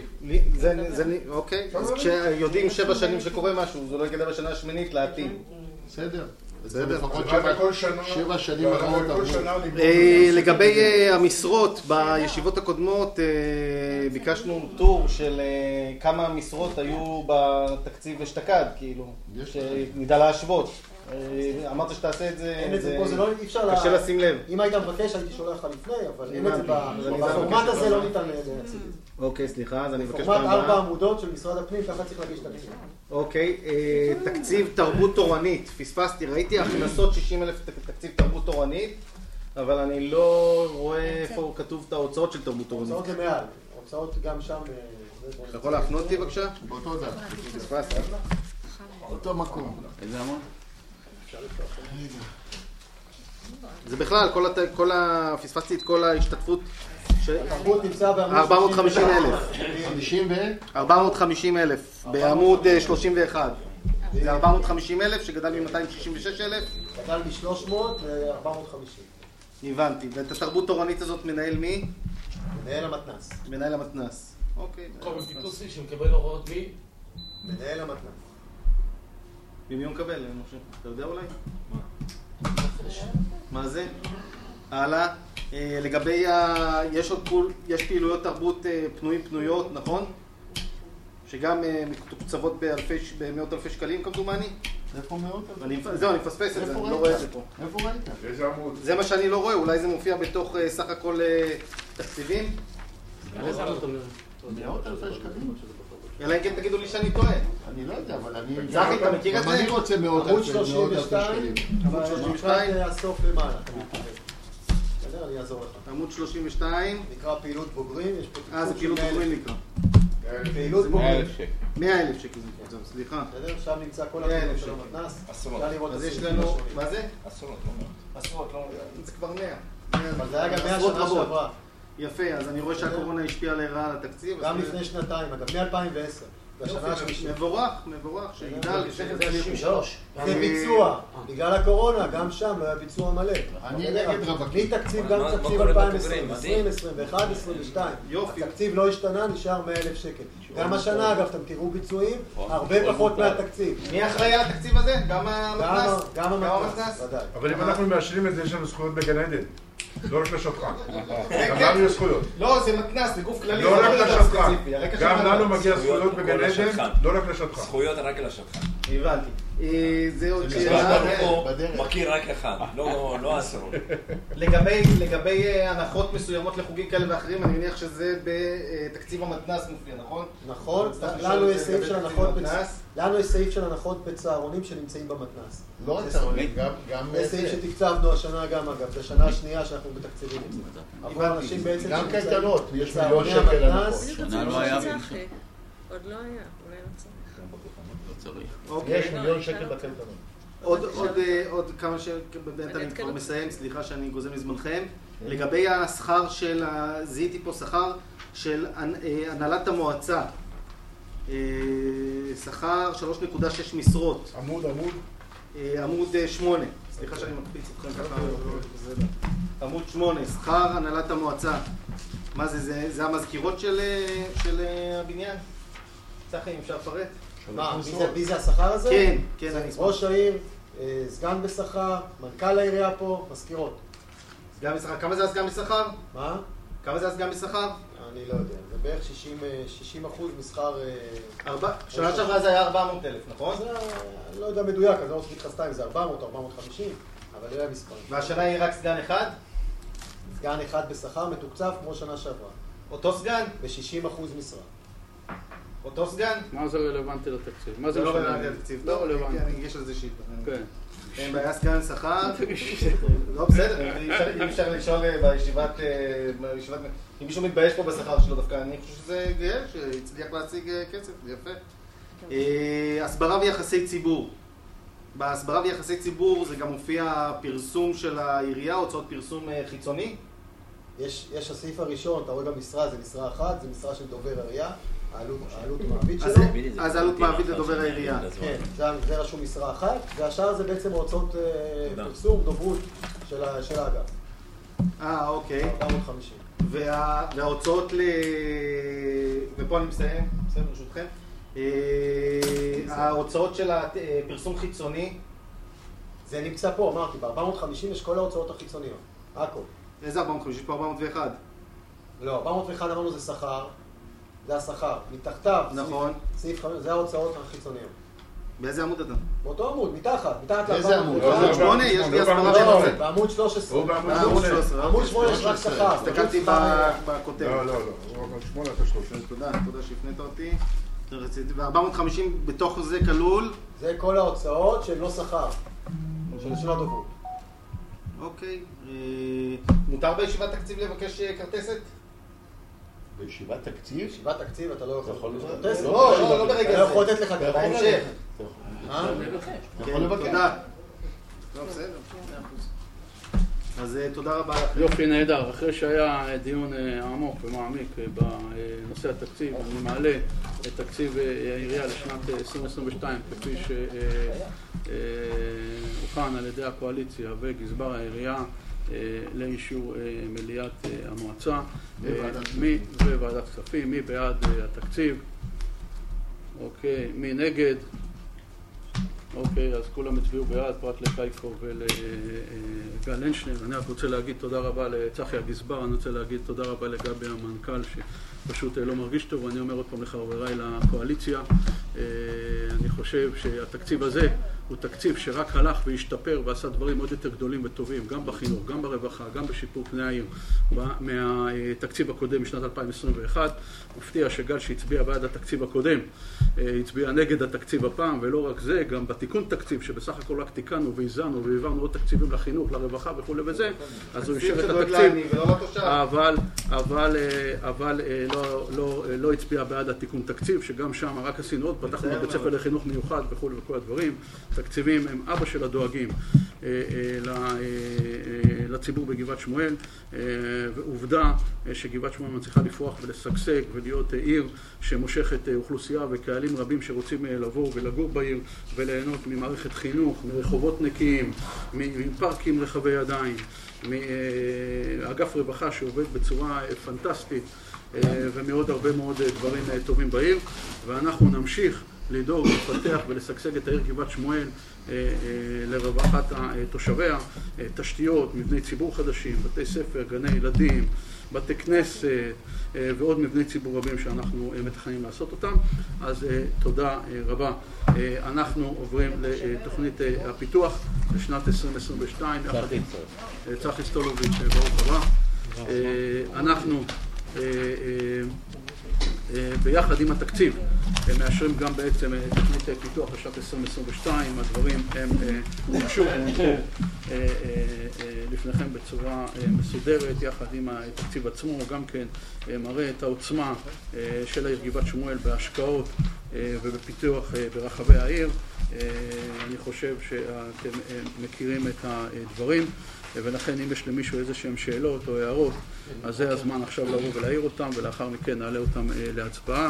S2: אוקיי, אז כשיודעים 7 שנים שקורה משהו, זה לא יגדל בשנה השמינית להתאים.
S3: בסדר. לפחות 7 שנים אחרות.
S2: לגבי המשרות, בישיבות הקודמות ביקשנו טור של כמה משרות היו בתקציב אשתקד, כאילו, שנדע להשוות. אמרת שתעשה את זה,
S9: אין את זה פה, זה לא, אי אפשר
S2: קשה לשים לב.
S9: אם היית מבקש הייתי שולח לך לפני, אבל אין את זה בפורמט הזה לא ניתן להציג את זה.
S2: אוקיי, סליחה, אז אני מבקש
S9: פורמט 4 עמודות של משרד הפנים, ככה צריך להגיש תקציב.
S2: אוקיי, תקציב תרבות תורנית, פספסתי, ראיתי הכנסות 60,000 תקציב תרבות תורנית, אבל אני לא רואה איפה כתוב את ההוצאות של תרבות תורנית.
S9: הוצאות למעל, הוצאות גם שם.
S2: אתה יכול להפנות אותי בבקשה?
S3: באותו דף.
S2: פספסתי.
S3: אותו מקום.
S7: איזה המון?
S2: זה בכלל, פספסתי את כל ההשתתפות.
S9: התרבות נמצא בעמוד
S2: 450,000. 450,000 בעמוד 31. זה 450,000 שגדל מ-266,000.
S9: גדל מ-300 ל-450.
S2: הבנתי. ואת התרבות תורנית הזאת מנהל מי?
S9: מנהל המתנ"ס.
S2: מנהל המתנ"ס. אוקיי.
S5: קובי פיטוסי שמקבל הוראות מי?
S9: מנהל המתנ"ס.
S2: ממי הוא מקבל? אתה יודע אולי? מה זה? הלאה. לגבי יש פעילויות תרבות פנויות, נכון? שגם מתוקצבות במאות אלפי שקלים כמדומני?
S3: איפה מאות אלפי?
S2: זהו, אני מפספס את זה, אני לא רואה את זה פה.
S3: איפה ראית?
S6: איזה עמוד?
S2: זה מה שאני לא רואה, אולי זה מופיע בתוך סך הכל תקציבים?
S3: מאות אלפי שקלים?
S2: אלא אם כן תגידו לי שאני טועה.
S3: אני לא יודע, אבל אני...
S2: צחי, אתה מכיר את זה?
S3: אני רוצה מאות אלפי שקלים.
S9: עמוד 32, הסוף למעלה. אני אעזור לך.
S2: עמוד 32.
S9: נקרא פעילות בוגרים.
S2: זה פעילות בוגרים נקרא.
S9: פעילות בוגרים.
S2: 100,000 שקל, סליחה.
S9: שם נמצא כל הפעילות של המתנ"ס.
S2: אז יש לנו... מה זה?
S7: עשרות, לא אומר.
S2: זה כבר 100.
S9: אבל זה היה גם 100 שנה שעברה.
S2: יפה, אז אני רואה שהקורונה השפיעה לרעה על התקציב.
S9: גם לפני שנתיים, אגב, מ-2010. בשנה השלישית.
S2: מבורך, שיגדל.
S5: זה 63.
S9: זה ביצוע. בגלל הקורונה, גם שם לא היה ביצוע מלא.
S3: אני נגד רווקים.
S9: מתקציב, גם תקציב 2020, 2021, 2022. התקציב לא השתנה, נשאר 100,000 שקל. גם השנה, אגב, אתם תראו ביצועים, הרבה פחות מהתקציב.
S2: מי אחראי על התקציב הזה? גם המתנ"ס?
S9: גם המתנ"ס, ודאי.
S6: אבל אם אנחנו מאשרים את זה, יש לנו זכויות בגן עדן. לא רק לשטחן. גם לנו יש זכויות.
S2: לא, זה מתנ"ס, זה גוף כללי.
S6: לא רק לשטחן. גם לנו מגיע זכויות בגן עדן, לא רק לשטחן.
S7: זכויות רק לשטחן.
S2: הבנתי. זה עוד שאלה.
S7: מכיר רק אחד, לא עשרות.
S2: לגבי הנחות מסוימות לחוגים כאלה ואחרים, אני מניח שזה בתקציב המתנ"ס מופיע, נכון?
S9: נכון, לנו יש סעיף של הנחות בצהרונים שנמצאים במתנ"ס.
S3: לא רק צהרונים, גם...
S9: זה סעיף שתקצבנו השנה גם, אגב, זה שנה השנייה שאנחנו בתקציבים את זה. עבור אנשים בעצם
S3: גם קייטנות, יש מיליון שקל הנחות.
S7: שנה לא היה
S10: עוד לא היה, אולי לא צריך.
S3: יש מיליון שקל בקייטנות.
S2: עוד כמה שבאמת אני כבר מסיים, סליחה שאני גוזם מזמנכם. לגבי השכר של, זיהיתי פה שכר של הנהלת המועצה. שכר 3.6 משרות. עמוד 8. סליחה שאני מקפיץ אתכם ככה. עמוד 8, שכר הנהלת המועצה. מה זה? זה המזכירות של הבניין? צחי, אם אפשר לפרט?
S9: מה, מי זה השכר הזה?
S2: כן, כן.
S9: ראש העיר, סגן בשכר, מנכ"ל העירייה פה, מזכירות.
S2: סגן בשכר, כמה זה הסגן בשכר?
S9: מה?
S2: כמה זה הסגן בשכר?
S9: אני לא יודע, זה בערך 60% משכר...
S2: שנה שעברה זה היה 400,000, נכון?
S9: זה, אני לא יודע מדויק, אני לא רוצה להגיד לך סתם אם זה 400 או 450, אבל זה היה מספרים.
S2: והשנה היא רק סגן אחד?
S9: סגן אחד בשכר מתוקצב כמו שנה שעברה.
S2: אותו סגן?
S9: ב-60% משרה.
S2: אותו סגן?
S1: מה זה רלוונטי לתקציב? מה זה
S2: לא רלוונטי לתקציב?
S1: לא רלוונטי.
S2: אני אגיש על זה שאילתה.
S1: כן.
S2: אין בעיה, סגן שכר. לא, בסדר, אי אפשר לשאול בישיבת... אם מישהו מתבייש פה בשכר שלו דווקא, אני חושב שזה גאה, שהצליח להשיג כסף, זה יפה. הסברה ויחסי ציבור. בהסברה ויחסי ציבור זה גם מופיע פרסום של העירייה, הוצאות פרסום חיצוני.
S9: יש הסעיף הראשון, אתה רואה גם משרה, זה משרה אחת, זה משרה של דובר העירייה. העלות מעביד שלו.
S2: אז העלות מעביד לדובר העירייה.
S9: כן, זה רשום משרה אחת, והשאר זה בעצם הוצאות פרסום, דוברות של האגף.
S2: אוקיי.
S9: 450.
S2: וההוצאות ופה אני מסיים ברשותכם. ההוצאות של הפרסום חיצוני,
S9: זה נמצא פה, אמרתי, ב-450 יש כל ההוצאות החיצוניות. הכל.
S2: איזה 450? יש פה 401.
S9: לא, 401 אמרנו זה שכר. זה השכר. מתחתיו,
S2: נכון.
S9: סעיף 5, זה ההוצאות החיצוניות.
S2: באיזה עמוד אתה?
S9: באותו עמוד, מתחת
S2: באיזה עמוד? בעמוד 8? יש לי הסברה בנושא.
S9: בעמוד 13.
S2: בעמוד 13.
S9: בעמוד 8 יש רק שכר.
S2: הסתכלתי בכותרת.
S6: לא. בעמוד 8 אתה 13.
S2: תודה שהפנית אותי. ו-450 בתוך זה כלול?
S9: זה כל ההוצאות של לא שכר. של הדוברות.
S2: אוקיי. מותר בישיבת תקציב לבקש כרטסת?
S3: בישיבת תקציב?
S9: בישיבת תקציב אתה לא יכול
S3: לבקש.
S2: לא ברגע זה.
S9: לא יכול לתת לך גם בהמשך.
S2: אתה יכול לבקש. תודה. לא, בסדר. אז תודה רבה לכם.
S1: יופי, נהדר. אחרי שהיה דיון עמוק ומעמיק בנושא התקציב, אני מעלה את תקציב העירייה לשנת 2022 כפי שהוכן על ידי הקואליציה וגזבר העירייה לאישור מליאת המועצה וועדת כספים. מי בעד התקציב? אוקיי, מי נגד? אוקיי, אז כולם הצביעו בעד, פרט לקייקו ולגל אנשטיין. אני רק רוצה להגיד תודה רבה לצחי הגזבר, אני רוצה להגיד תודה רבה לגבי המנכ"ל שפשוט לא מרגיש טוב, ואני אומר עוד פעם לחבריי לקואליציה. אני חושב שהתקציב הזה הוא תקציב שרק הלך והשתפר ועשה דברים עוד יותר גדולים וטובים, גם בחינוך, גם ברווחה, גם בשיפור פני העיר מהתקציב הקודם משנת 2021. מפתיע שגל שהצביע בעד התקציב הקודם הצביע נגד התקציב הפעם, ולא רק זה, גם בתיקון תקציב שבסך הכל רק תיקנו והזנו והעברנו עוד תקציבים לחינוך, לרווחה וכו' וזה, אז הוא ישב את התקציב, אבל לא הצביע בעד התיקון תקציב, שגם שם רק עשינו עוד, פתחנו בבית ספר לחינוך מיוחד וכו' וכל הדברים. תקציבים הם אבא של הדואגים לציבור בגבעת שמואל, ועובדה שגבעת שמואל מצליחה לפרוח ולשגשג ולהיות עיר שמושכת אוכלוסייה וקהלים רבים שרוצים לבוא ולגור בעיר וליהנות ממערכת חינוך, מרחובות נקיים, מפארקים רחבי ידיים, מאגף רווחה שעובד בצורה פנטסטית ומאוד הרבה מאוד דברים טובים בעיר, ואנחנו נמשיך לדאוג, לפתח ולשגשג את העיר גבעת שמואל לרווחת תושביה, תשתיות, מבני ציבור חדשים, בתי ספר, גני ילדים, בתי כנסת ועוד מבני ציבור רבים שאנחנו מתכננים לעשות אותם. אז תודה רבה. אנחנו עוברים לתוכנית הפיתוח לשנת 2022. צחי סטולוביץ', ברוך הבא. אנחנו ביחד עם התקציב מאשרים גם בעצם תוכנית פיתוח לשנת 2022. הדברים הם שוב לפניכם בצורה מסודרת יחד עם התקציב עצמו, גם כן מראה את העוצמה של העיר גבעת שמואל בהשקעות ובפיתוח ברחבי העיר. אני חושב שאתם מכירים את הדברים, ולכן אם יש למישהו איזה שהם שאלות או הערות, אז זה הזמן עכשיו לבוא ולהעיר אותם, ולאחר מכן נעלה אותם להצבעה.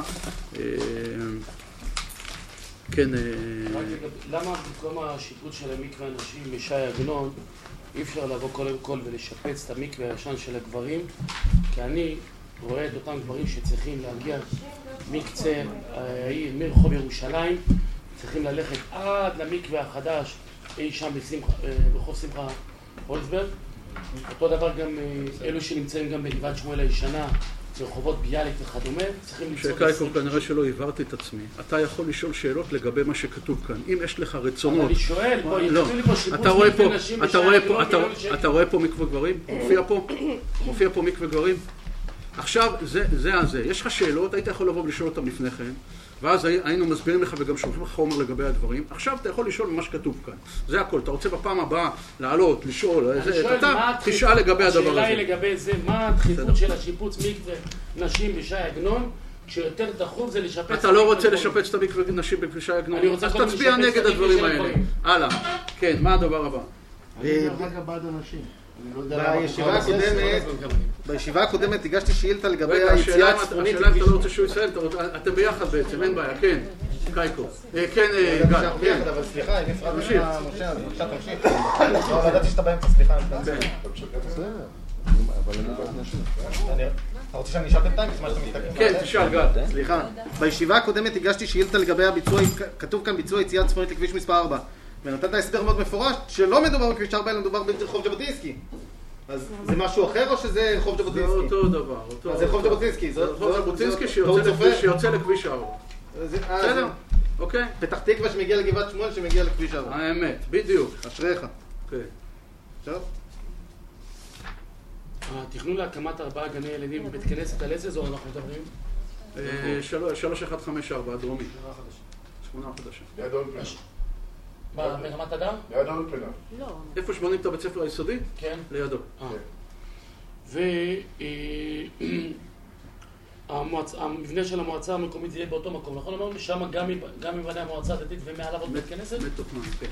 S1: כן.
S5: למה במקום השיפוט של המקווה הנשים בשי עגנון אי אפשר לבוא קודם כל ולשפץ את המקווה הישן של הגברים? כי אני רואה את אותם גברים שצריכים להגיע מקצה העיר, מרחוב ירושלים, צריכים ללכת עד למקווה החדש אי שם ברחוב שמחה הולצברג. אותו דבר גם אלו שנמצאים גם בגבעת שמואל הישנה, ברחובות ביאליק וכדומה, צריכים למצוא
S1: שקייקו, כנראה שלא הבהרתי את עצמי. אתה יכול לשאול שאלות לגבי מה שכתוב כאן. אם יש לך רצונות...
S5: אבל אני שואל,
S1: אתה רואה פה מקווה גברים? מופיע פה מקווה גברים? עכשיו, זה. יש לך שאלות, היית יכול לבוא ולשאול אותם לפני כן, ואז היינו מסבירים לך וגם שולחים לך חומר לגבי הדברים. עכשיו אתה יכול לשאול מה שכתוב כאן. זה הכל. אתה רוצה בפעם הבאה לעלות, לשאול, אתה תשאל לגבי הדבר הזה.
S5: השאלה היא לגבי זה, מה הדחיפות של השיפוץ מקווה נשים בשי עגנון, כשיותר דחוף זה לשפץ...
S1: אתה לא רוצה לשפץ את המקווה נשים בשי עגנון, אז תצביע נגד הדברים האלה. הלאה. כן, מה הדבר הבא?
S3: אני רק בעד אנשים.
S2: בישיבה הקודמת הגשתי שאילתה לגבי היציאה הצפונית.
S1: השאלה אם אתה לא רוצה שהוא יסיים, אתם ביחד בעצם, אין בעיה, כן, קייקו. כן, גל, כן.
S2: אבל סליחה, אם נפרד ממך, משה, אז בבקשה תמשיך. לא ידעתי שאתה באמצע, סליחה.
S3: אבל אני בעד נשים.
S2: אתה רוצה שאני אשאל בינתיים?
S1: כן, תשאל גל.
S2: סליחה. בישיבה הקודמת הגשתי שאילתה לגבי הביצוע, כתוב כאן ביצוע יציאה צפונית לכביש מספר 4. ונתת הסבר מאוד מפורש שלא מדובר בכביש 4 אלא מדובר ברחוב ז'בוטינסקי. אז זה משהו אחר או שזה רחוב ז'בוטינסקי?
S1: זה אותו דבר.
S2: אז זה רחוב ז'בוטינסקי.
S1: זה רחוב ז'בוטינסקי שיוצא לכביש 4. בסדר? אוקיי?
S2: פתח תקווה שמגיע לגבעת שמואל שמגיע לכביש 4.
S1: האמת, בדיוק.
S2: אשריך.
S1: אוקיי.
S2: עכשיו?
S5: התכנון להקמת 4 גני ילדים בבית כנסת, על איזה אזור אנחנו מדברים?
S1: 3154, הדרומי. שכונה חדשה.
S6: ליד האולפנה.
S5: ברמת אדם?
S6: ליד האולפנה.
S8: לא.
S1: איפה שבונים את הבית ספר היסודי?
S5: כן.
S1: לידו.
S5: והמבנה של המועצה המקומית יהיה באותו מקום, נכון? אמרנו שם גם מבנה המועצה הדתית ומעליו עוד בית כנסת?
S1: מתוכנן, כן.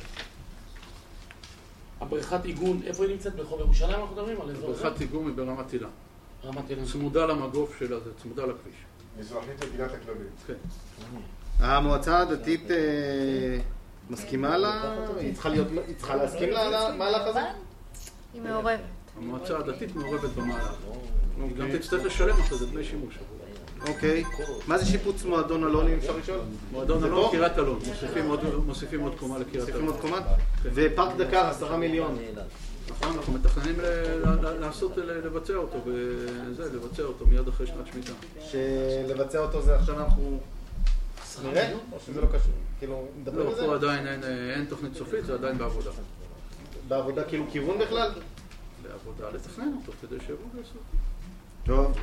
S5: הבריכת עיגון, איפה היא נמצאת? ברחוב ירושלים אנחנו מדברים על אזור הזה?
S1: בריכת עיגון היא ברמת אילן.
S5: רמת אילן.
S1: צמודה למגוף שלה, זה צמודה לכביש.
S6: מזרחית לגינת הכלבים.
S1: כן.
S2: המועצה הדתית מסכימה לה? היא צריכה להסכים למהלך הזה?
S10: היא מעורבת.
S1: המועצה הדתית מעורבת במהלך. היא גם תצטרך לשלם אחרי זה דמי שימוש.
S2: אוקיי. מה זה שיפוץ מועדון אלון, אם אפשר לשאול?
S1: מועדון אלון, קריית אלון. מוסיפים עוד קומה לקריית אלון.
S2: מוסיפים עוד קומה? ופארק דקר, 10 מיליון.
S1: נכון, אנחנו מתכננים לבצע אותו, לבצע אותו מיד אחרי שנת שמיטה.
S2: שלבצע אותו זה עכשיו אנחנו נראה? או שזה לא קשור? כאילו, נדבר בזה?
S1: לא, פה עדיין אין תוכנית סופית, זה עדיין בעבודה.
S2: בעבודה כאילו כיוון בכלל?
S1: בעבודה לתכנן אותו כדי שיבוא לעשות.
S2: טוב.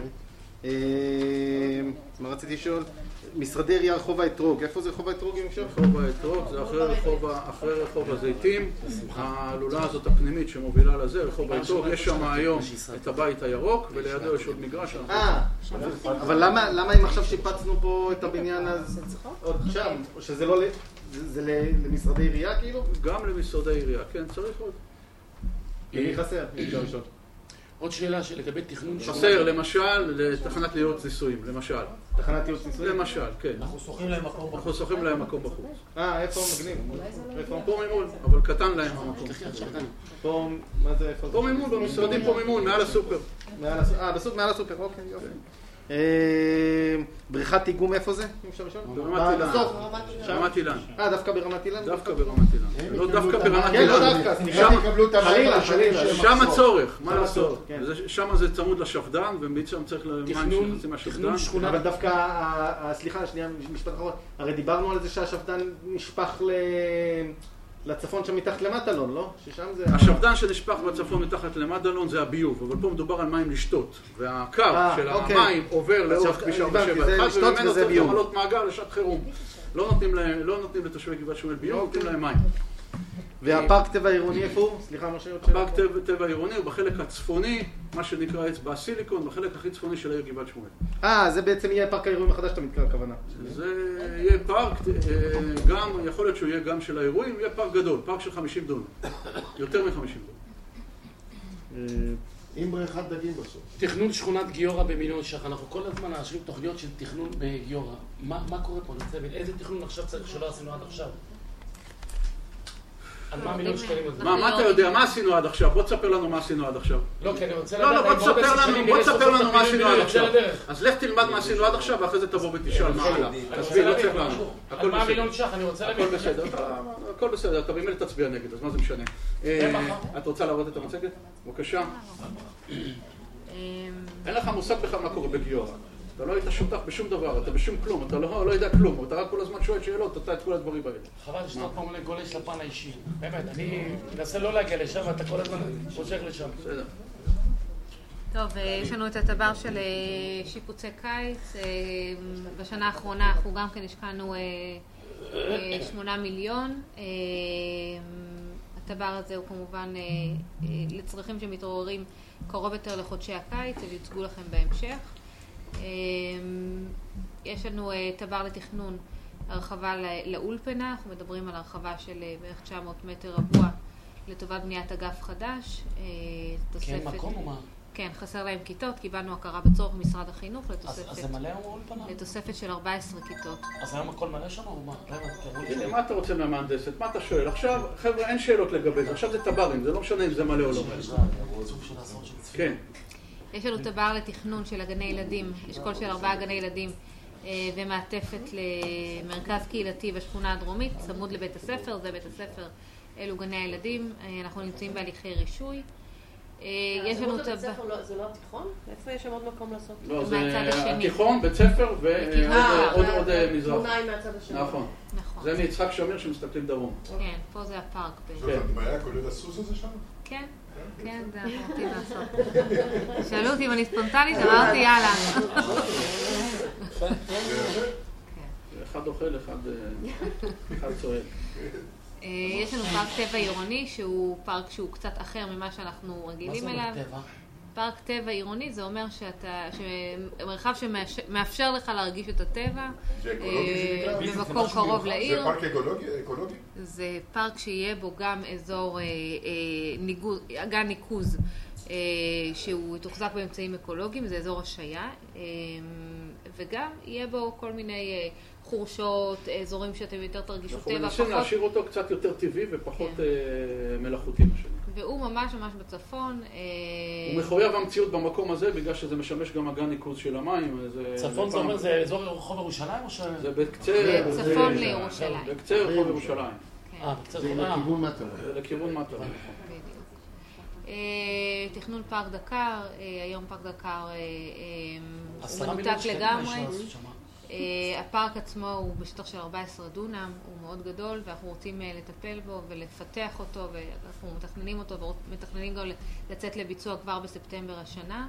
S2: מה רציתי לשאול? משרדי עירייה רחוב האתרוג, איפה זה רחוב האתרוג אם אפשר?
S1: רחוב האתרוג זה אחרי רחוב הזיתים, העלולה הזאת הפנימית שמובילה לזה, רחוב האתרוג, יש שם היום את הבית הירוק ולידו יש עוד מגרש.
S2: אבל למה אם עכשיו שיפצנו פה את הבניין אז עוד שם, או שזה לא, זה למשרדי עירייה כאילו?
S1: גם למשרדי עירייה, כן, צריך עוד.
S2: למי חסר? אפשר לשאול.
S5: עוד שאלה שלגבי תכנון...
S1: חסר, למשל, לתחנת ייעוץ ניסויים, למשל.
S2: תחנת ייעוץ ניסויים?
S1: למשל, כן.
S9: אנחנו שוכרים להם מקום בחוץ.
S1: אנחנו שוכרים להם מקום בחוץ.
S2: איפה מגניב?
S1: פה מימון, אבל קטן להם המקום.
S2: פה, מה זה איפה?
S1: פה מימון, במשרדים פה מימון, מעל הסופר.
S2: מעל הסופר, אוקיי, יופי. בריכת איגום איפה זה? אם אפשר לשאול?
S1: ברמת אילן. ברמת אילן.
S2: דווקא ברמת אילן?
S1: דווקא ברמת אילן. לא דווקא ברמת
S2: כן, לא
S1: אילן.
S2: דווקא, סליחה, יקבלו את
S6: חלילה.
S1: שם הצורך, מה לעשות? שם זה צמוד לשפדן, ובעצם צריך למים שנכנסים מהשפדן.
S2: אבל דווקא, סליחה, שנייה, משפט אחרון. הרי דיברנו על זה שהשפדן נשפך לצפון שם מתחת למטלון, לא? ששם זה...
S1: השפדן שנשפך בצפון מתחת למטלון זה הביוב, אבל פה מדובר על מים לשתות. והקו של המים עובר לאורך כביש 471, וממנו צריך למלות מאגר לשעת חירום. לא נותנים לתושבי גבעת שמואל ביוב, נותנים להם מים.
S2: והפארק טבע עירוני איפה הוא? סליחה, מה שעוד
S1: שאלה? הפארק טבע עירוני הוא בחלק הצפוני, מה שנקרא אצבע הסיליקון, בחלק הכי צפוני של העיר גבעת שמואל.
S2: זה בעצם יהיה פארק האירועים החדש שאתה מתכוון הכוונה.
S1: זה יהיה פארק, גם, יכול להיות שהוא יהיה גם של האירועים, יהיה פארק גדול, פארק של 50 דונם. יותר מ-50 דונם.
S3: עם בריכת דגים בסוף.
S5: תכנון שכונת גיורא במיליון ש"ח, אנחנו כל הזמן מאשרים תוכניות של תכנון בגיורא. מה קורה פה? איזה תכנון עכשיו צריך שלא עשינו עד עכשיו? על מה מיליון שקלים?
S1: מה אתה יודע? מה עשינו עד עכשיו? בוא תספר לנו מה עשינו עד עכשיו.
S5: לא, כי אני רוצה לדעת...
S1: בוא תספר לנו מה עשינו עד עכשיו. אז לך תלמד מה עשינו עד עכשיו, ואחרי זה תבוא ותשאל מה עלה. תסביר, לא צריך לנו.
S5: על מה מיליון ש"ח? אני רוצה להבין.
S1: הכל בסדר, הכל בסדר. אתה במילא תצביע נגד, אז מה זה משנה? את רוצה להראות את המצגת? בבקשה. אין לך מושג בכלל מה קורה בגיורא. אתה לא היית שותף בשום דבר, אתה בשום כלום, אתה לא יודע כלום, אתה רק כל הזמן שואל שאלות, אתה את כל הדברים האלה.
S5: חבל שאתה עוד פעם גולש לפן האישי. באמת, אני מנסה לא להגיע לשם, ואתה כל הזמן חושך לשם. בסדר.
S10: טוב, יש לנו את הטבר של שיפוצי קיץ. בשנה האחרונה אנחנו גם כן השקענו 8 מיליון. הטבר הזה הוא כמובן לצרכים שמתעוררים קרוב יותר לחודשי הקיץ, ויוצגו לכם בהמשך. יש לנו טבר לתכנון הרחבה לאולפנה, אנחנו מדברים על הרחבה של בערך 900 מטר רבוע לטובת בניית אגף חדש.
S5: כן, מקום או מה?
S10: כן, חסר להם כיתות, קיבלנו הכרה בצורך משרד החינוך לתוספת.
S5: אז זה מלא האולפנה?
S10: לתוספת של 14 כיתות.
S5: אז היום הכל מלא שם או מה?
S1: מה אתה רוצה מהמהנדסת? מה אתה שואל? עכשיו, חבר'ה, אין שאלות לגבי זה, עכשיו זה טברים, זה לא משנה אם זה מלא או לא מלא. כן.
S10: יש לנו טבר לתכנון של הגני ילדים, אשכול של 4 גני ילדים ומעטפת למרכז קהילתי בשכונה הדרומית, צמוד לבית הספר, זה בית הספר אלו גני הילדים, אנחנו נמצאים בהליכי רישוי. יש לנו את
S11: זה לא התיכון? איפה יש שם עוד מקום לעשות?
S1: לא, זה התיכון, בית ספר ועוד מזרח.
S11: תמונה היא מהצד השני.
S1: נכון. זה מיצחק שמיר שמסתכלים דרום.
S10: כן, פה זה הפארק.
S6: זאת הדמיה כולל הסוס הזה שם?
S10: כן, כן, זה אנחנו רוצים לעשות. שאלו אותי אם אני ספונטנית, אמרתי יאללה.
S1: אחד אוכל, אחד צועד.
S10: יש לנו פארק טבע עירוני שהוא פארק שהוא קצת אחר ממה שאנחנו רגילים אליו. מה זה טבע? פארק טבע עירוני זה אומר מרחב שמאפשר לך להרגיש את הטבע במקום קרוב לעיר.
S6: זה פארק אקולוגי?
S10: זה פארק שיהיה בו גם אזור גן ניקוז שהוא תוחזק באמצעים אקולוגיים, זה אזור השעיה, וגם יהיה בו כל מיני חורשות, אזורים שאתם יותר תרגישו טבע.
S1: אנחנו מנסים להשאיר אותו קצת יותר טבעי ופחות מלאכותי משנה.
S10: והוא ממש ממש בצפון.
S1: הוא מחויב המציאות במקום הזה, בגלל שזה משמש גם אגן ניקוז של המים.
S5: צפון זה אומר, זה אזור רחוב ירושלים או ש...
S1: זה בקצה...
S10: צפון לירושלים.
S1: בקצה רחוב ירושלים.
S3: זה לכיוון מטרה.
S1: זה לכיוון מטרה.
S10: תכנון פארק דקר, היום פארק דקר הוא מנותק לגמרי. הפארק עצמו הוא בשטח של 14 דונם, הוא מאוד גדול ואנחנו רוצים לטפל בו ולפתח אותו ואנחנו מתכננים אותו ומתכננים גם לצאת לביצוע כבר בספטמבר השנה.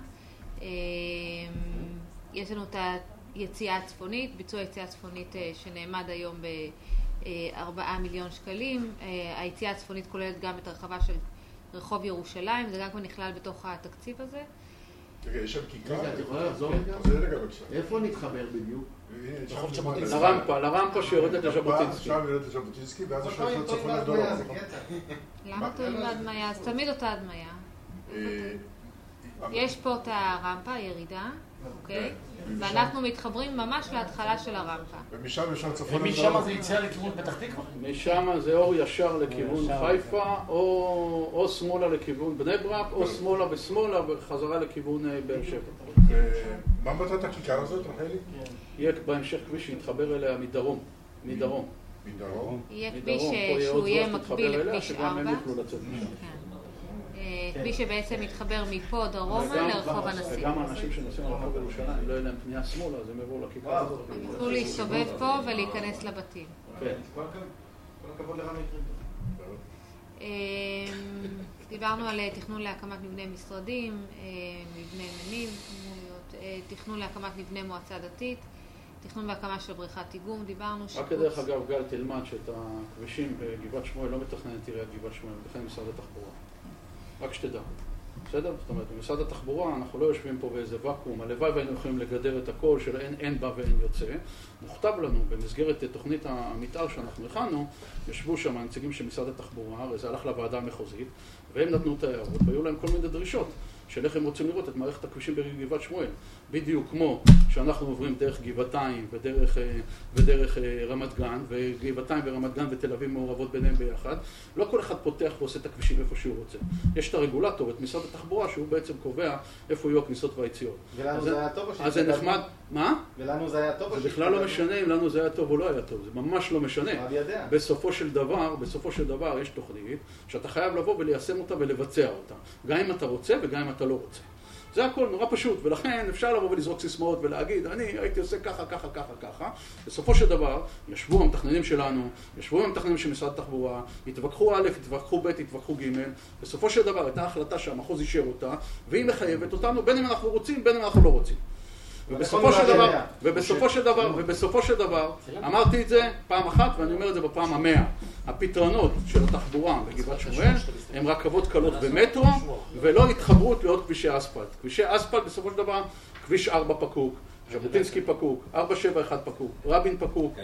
S10: יש לנו את היציאה הצפונית, ביצוע היציאה הצפונית שנעמד היום ב4 מיליון שקלים. היציאה הצפונית כוללת גם את הרחבה של רחוב ירושלים, זה גם כבר נכלל בתוך התקציב הזה.
S6: רגע, יש שם כיכר?
S3: רגע, את יכולה לחזור רגע? איפה נתחבר בדיוק?
S1: לרמפה שיורדת לז'בוטינסקי.
S6: שם יורדת לז'בוטינסקי, ואז יש לך צפון לדולר.
S10: למה טועים בהדמיה? אז תמיד אותה הדמיה. יש פה את הרמפה, הירידה, אוקיי? ואנחנו מתחברים ממש להתחלה של הרמפה.
S6: ומשם יש צפון לדולר.
S5: ומשם זה יציאה לכיוון פתח תקווה?
S1: משם זה אור ישר לכיוון חיפה, או שמאלה לכיוון בני ברק, או שמאלה ושמאלה וחזרה לכיוון באר שבע.
S6: מה מטרת הכיכר הזאת, רחלי?
S1: יהיה בהמשך כביש שיתחבר אליה מדרום.
S6: מדרום?
S10: יהיה כביש שהוא יהיה מקביל לכביש 4. כביש שבעצם מתחבר מפה דרומה לרחוב הנשיא.
S1: וגם האנשים שנוסעים לרחוב ירושלים, לא יהיה להם פנייה שמאלה, אז הם יבואו לכיכר הזאת.
S10: יוכלו להסתובב פה ולהיכנס לבתים.
S1: כן.
S2: כל הכבוד לרמי קריב.
S10: דיברנו על תכנון להקמת מבני משרדים, מבני מנים, תכנון להקמת מבנה מועצה דתית, תכנון והקמה של בריכת איגום, דיברנו
S1: רק כדרך אגב, גל תלמד שאת הכבישים בגבעת שמואל לא מתכננת עיריית גבעת שמואל, בכלל משרד התחבורה. רק שתדע. בסדר? זאת אומרת, במשרד התחבורה אנחנו לא יושבים פה באיזה ואקום, הלוואי והיינו יכולים לגדר את הכל של אין בא ואין יוצא. מוכתב לנו במסגרת תוכנית המתאר שאנחנו הכנו, ישבו שם הנציגים של משרד התחבורה, וזה הלך לוועדה המחוזית, והם נתנו את ההערות, והיו להם כל מיני דרישות של איך הם רוצים לראות את מערכת הכבישים בגבעת שמואל. בדיוק כמו שאנחנו עוברים דרך גבעתיים ודרך רמת גן, וגבעתיים ורמת גן ותל אביב מעורבות ביניהם ביחד. לא כל אחד פותח ועושה את הכבישים איפה שהוא רוצה. יש את הרגולטור, את משרד התחבורה, שהוא בעצם קובע איפה יהיו הכניסות והיציאות.
S2: ולנו זה היה טוב או
S1: אז זה נחמד, מה?
S2: ולנו זה היה טוב או
S1: זה בכלל לא משנה אם לנו זה היה טוב או לא היה טוב, זה ממש לא משנה. בסופו של דבר יש תוכנית שאתה חייב לבוא וליישם אותה ולבצע אותה. גם אם אתה רוצה וגם אם אתה לא רוצה. זה הכל נורא פשוט, ולכן אפשר לבוא ולזרוק סיסמאות ולהגיד, אני הייתי עושה ככה, ככה, ככה, ככה. בסופו של דבר, ישבו המתכננים שלנו, ישבו המתכננים של משרד התחבורה, התווכחו א', התווכחו ב', התווכחו ג'. בסופו של דבר, הייתה החלטה שהמחוז אישר אותה, והיא מחייבת אותנו, בין אם אנחנו רוצים, בין אם אנחנו לא רוצים. ובסופו של דבר, אמרתי את זה פעם אחת ואני אומר את זה בפעם 100. הפתרונות של התחבורה בגבעת שמואל הם רכבות קלות ומטרו ולא התחברות לעוד כבישי אספלט. כבישי אספלט בסופו של דבר, כביש 4 פקוק, ז'בוטינסקי פקוק, 471 פקוק, רבין פקוק,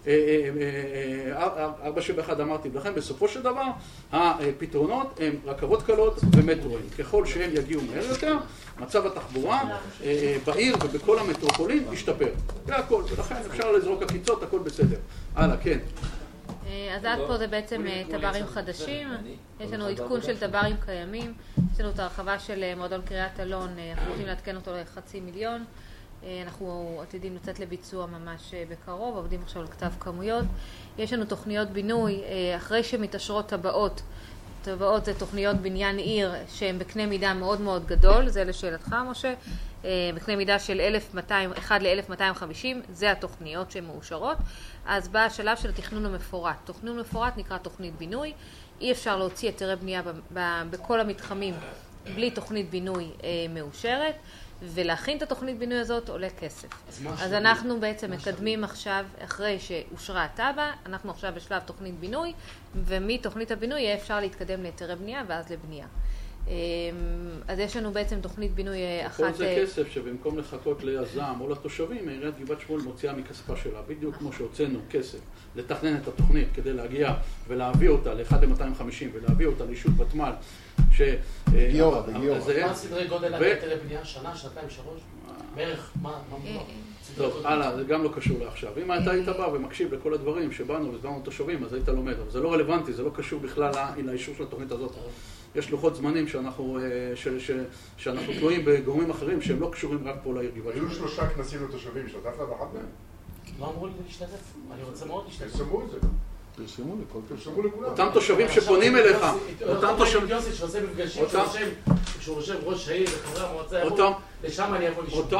S1: 471 אמרתי, ולכן בסופו של דבר הפתרונות הם רכבות קלות ומטרואים. ככל שהם יגיעו מהר יותר, מצב התחבורה בעיר ובכל המטרופולין ישתפר. זה הכל, ולכן אפשר לזרוק עקיצות, הכל בסדר. הלאה, כן.
S10: אז עד פה זה בעצם טברים חדשים, יש לנו עדכון של טברים קיימים, יש לנו את הרחבה של מועדון קריית אלון, אנחנו רוצים להתקן אותו ל500,000. אנחנו עתידים לצאת לביצוע ממש בקרוב, עובדים עכשיו על כתב כמויות. יש לנו תוכניות בינוי, אחרי שמתאשרות טבעות זה תוכניות בניין עיר שהן בקנה מידה מאוד מאוד גדול, זה לשאלתך משה, בקנה מידה של 1 ל-1250, זה התוכניות שהן מאושרות. אז בא השלב של התכנון המפורט. תכנון מפורט נקרא תוכנית בינוי, אי אפשר להוציא היתרי בנייה בכל המתחמים בלי תוכנית בינוי מאושרת, ולהכין את התוכנית בינוי הזאת עולה כסף. אז אנחנו בעצם מקדמים עכשיו, אחרי שאושרה התב"ע, אנחנו עכשיו בשלב תוכנית בינוי, ומתוכנית הבינוי יהיה אפשר להתקדם ליתרי בנייה ואז לבנייה. אז יש לנו בעצם תוכנית בינוי אחת...
S1: כל זה כסף שבמקום לחכות ליזם או לתושבים, עיריית גבעת שמואל מוציאה מכספה שלה, בדיוק כמו שהוצאנו כסף לתכנן את התוכנית כדי להגיע ולהביא אותה ל-1 ל-250 ולהביא אותה ליישוב ותמ"ל
S3: בגיורא.
S5: מה סדרי גודל היתרי בנייה? שנה, שנתיים, 3? בערך, מה?
S1: טוב, הלאה, זה גם לא קשור לעכשיו. אם אתה היית בא ומקשיב לכל הדברים שבאנו והסברנו תושבים, אז היית לומד, אבל זה לא רלוונטי, זה לא קשור בכלל לאישור של התוכנית הזאת. יש לוחות זמנים שאנחנו תלויים בגורמים אחרים שהם לא קשורים רק פה לעיר גבעת שמואל.
S6: היו 3 כנסים לתושבים, השתתפת באחת מהם?
S5: לא אמרו לי להשתתף, אני רוצה מאוד להשתתף.
S6: תרשמו את זה. תרשמו לכולם.
S1: אותם תושבים שפונים אליך,
S5: אותם תושבים... יוסי שעושה מפגשים, שהוא יושב ראש העיר וחברי המועצה, לשם אני יכול לשאול.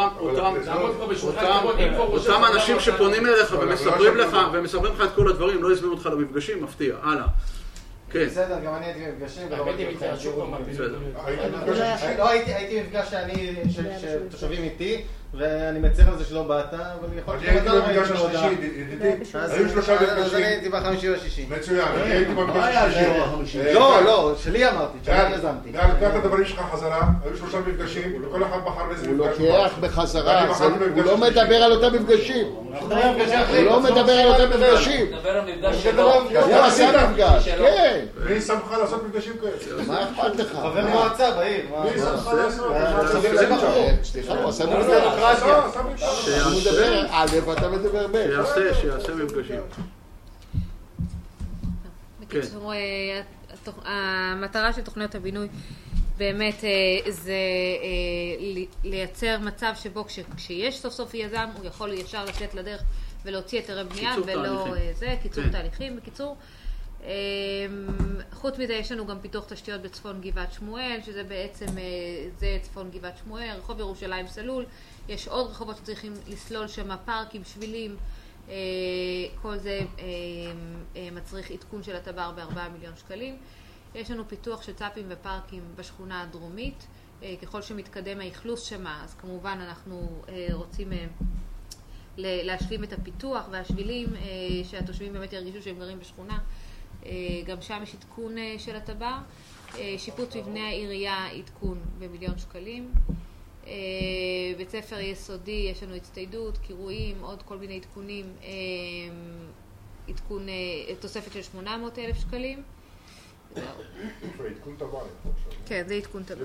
S1: אותם אנשים שפונים אליך ומספרים לך את כל הדברים, לא יזמינו אותך למפגשים, מפתיע. הלאה.
S2: בסדר, גם אני הייתי במפגשים. הייתי מפגש שתושבים איתי, ואני מצטער על זה שלא באת, אבל יכול להיות
S6: אני הייתי במפגש השלישי, ידידי. היו 3 מפגשים.
S2: אז אני הייתי בחמישי או השישי.
S6: מצוין, אני הייתי במפגש השלישי.
S2: לא, שלי אמרתי, שאני יזמתי.
S6: לקח את הדברים שלך חזרה, היו 3 מפגשים, וכל אחד בחר באיזה מפגש.
S3: הוא לוקח בחזרה, הוא לא מדבר על אותם מפגשים. הוא לא מדבר על אותם מפגשים. הוא עשה מפגש, כן.
S6: מי שמך לעשות מפגשים כאלה?
S3: מה אכפת לך?
S2: חבר מועצה בעיר.
S6: מי שמך לעשות?
S3: סליחה, הוא עשה מפגש. הוא מדבר א' ואתה מדבר ב'.
S1: שיעשה מפגשים.
S10: בקיצור, המטרה של תוכניות הבינוי באמת זה לייצר מצב שבו כשיש סוף סוף יזם הוא יכול ישר לצאת לדרך ולהוציא היתרי בנייה ולא זה, קיצור תהליכים. בקיצור, חוץ מזה יש לנו גם פיתוח תשתיות בצפון גבעת שמואל, שזה בעצם זה צפון גבעת שמואל, רחוב ירושלים סלול, יש עוד רחובות שצריכים לסלול שם, פארקים, שבילים, כל זה מצריך עדכון של התב"ר ב4 מיליון שקלים. יש לנו פיתוח של צפים ופארקים בשכונה הדרומית, ככל שמתקדם האכלוס שמה, אז כמובן אנחנו רוצים להשלים את הפיתוח והשבילים, שהתושבים באמת ירגישו שהם גרים בשכונה. גם שם יש עדכון של התב"ר. שיפוץ מבני העירייה עדכון ב1,000,000 שקלים. בית ספר יסודי יש לנו הצטיידות, קירויים, עוד כל מיני עדכונים, עדכון, תוספת של 800,000 שקלים.
S6: עדכון תב"ר.
S10: כן, זה עדכון תב"ר.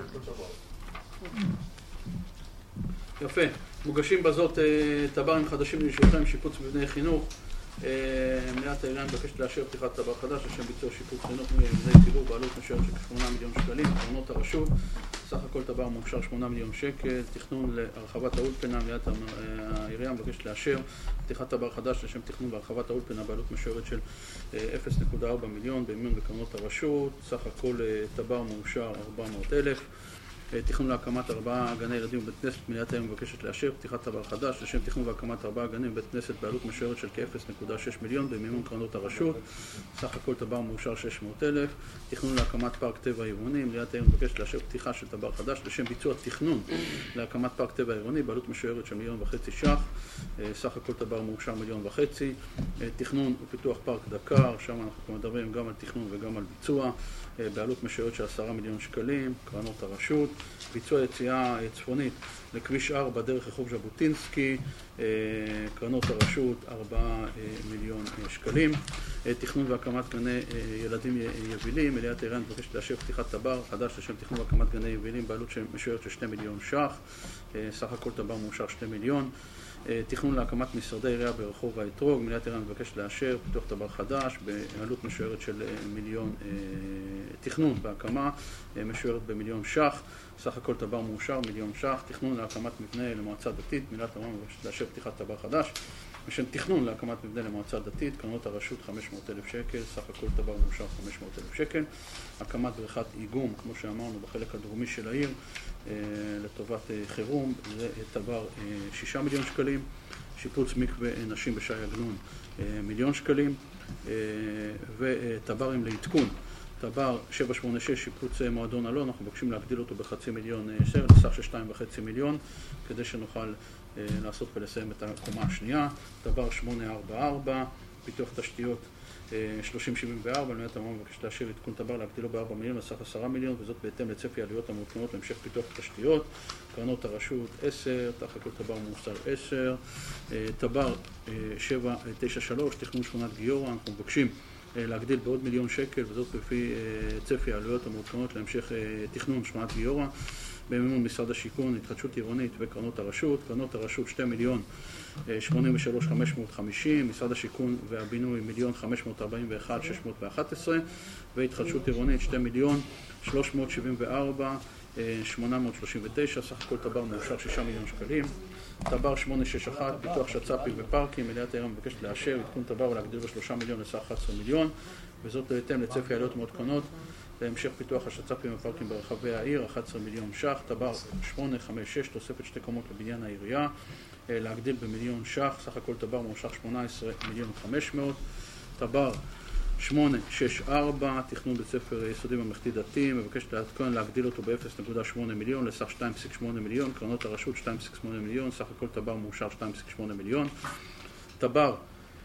S1: יפה. מוגשים בזאת תב"רים חדשים ליישובכם, שיפוץ מבני חינוך. מליאת העירייה מבקשת לאשר פתיחת תב"ר חדש לשם ביצוע שיפוץ חינוך מבני ציבור בעלות משוערת של 8 מיליון שקלים, קרנות הרשות. סך הכל תב"ר מאושר 8 מיליון שקל. תכנון להרחבת האולפנה, מליאת העירייה מבקשת לאשר פתיחת תב"ר חדש לשם תכנון והרחבת האולפנה בעלות משוערת של 0.4 מיליון במימון בקרנות הרשות. סך הכל תב"ר מאושר 400,000. תכנון להקמת 4 גני ילדים בבית כנסת, מליאת העירייה מבקשת לאשר פתיחת תב"ר חדש לשם תכנון והקמת 4 גנים בבית כנסת בעלות משוערת של כ-0.6 מיליון במימון קרנות הרשות. סך הכל תב"ר מאושר 600,000. תכנון להקמת פארק טבע עירוני, מליאת העירייה מבקשת לאשר פתיחה של תב"ר חדש לשם ביצוע תכנון להקמת פארק טבע עירוני בעלות משוערת של 1.5 מיליון ש"ח. סך הכל תב"ר מאושר 1.5 מיליון. תכנון ופיתוח פארק דקר, שם אנחנו מדברים גם על תכנון וגם על ביצוע, בעלות משוערת של 10 מיליון שקלים, קרנות הרשות. ביצוע יציאה צפונית לכביש 4 דרך רחוב ז'בוטינסקי, קרנות הרשות 4 מיליון שקלים. תכנון והקמת גני ילדים יבילים, מליאת העירייה מבקשת לאשר פתיחת תב"ר חדש לשם תכנון והקמת גני יבילים בעלות משוערת של 2 מיליון ש"ח. סך הכל תב"ר מאושר 2 מיליון. תכנון להקמת משרדי עירייה ברחוב האתרוג, מליאת העירייה מבקשת לאשר פיתוח טבר חדש בעלות משוערת של מיליון, תכנון בהקמה משוערת במיליון ש"ח, סך הכל טבר מאושר מיליון ש"ח, תכנון להקמת מבנה למועצה דתית, מליאת העירייה מבקשת לאשר פתיחת טבר חדש, ושל תכנון להקמת מבנה למועצה דתית, קרנות הרשות 500,000 שקל, סך הכל טבר מאושר 500,000 שקל, הקמת בריכת איגום, כמו שאמרנו, בחלק הדרומי של העיר, לטובת חירום, זה טבר 6 מיליון שקלים, שיפוץ מקווה נשים בשי עגנון 1,000,000 שקלים, וטברים לעדכון, טבר 786, שיפוץ מועדון אלון, אנחנו מבקשים להגדיל אותו ב500,000 שקל, לסך של 2.5 מיליון, כדי שנוכל לעשות ולסיים את הקומה השנייה, טבר 844, פיתוח תשתיות 3074, מליאת העירייה מבקשת לאשר עדכון טבר להגדילו ב4 מיליון לסך 10 מיליון, וזאת בהתאם לצפי העלויות המעודכנות להמשך פיתוח תשתיות, קרנות הרשות 10, סך הכל טבר מאושר 10, טבר 793, תכנון שכונת גיורא, אנחנו מבקשים להגדיל בעוד 1,000,000 שקל, וזאת לפי צפי העלויות המעודכנות להמשך תכנון שכונת גיורא, במימון משרד השיכון, התחדשות עירונית וקרנות הרשות, קרנות הרשות 2,083,550, משרד השיכון והבינוי 1,541,611, והתחדשות עירונית 2,374,839, סך הכל טבר מאושר 6 מיליון שקלים. טבר 861, פיתוח שצ"פים ופארקים, מליאת העירייה מבקשת לאשר עדכון טבר ולהגדיל ב3 מיליון לסך 11 מיליון, וזאת בהתאם לצפי העלויות מעודכנות להמשך פיתוח השצ"פים ופארקים ברחבי העיר, 11 מיליון ש"ח, טבר 856, תוספת 2 קומות לבניין העירייה, להגדיל ב1,000,000 ש"ח, סך הכל טבר מאושר 18,500,000, טבר 864, תכנון בית ספר יסודי ממלכתי דתי, מבקשת לעדכן להגדיל אותו ב0.8 מיליון לסך 2.8 מיליון, קרנות הרשות 2.8 מיליון, סך הכל טבר מאושר 2.8 מיליון, טבר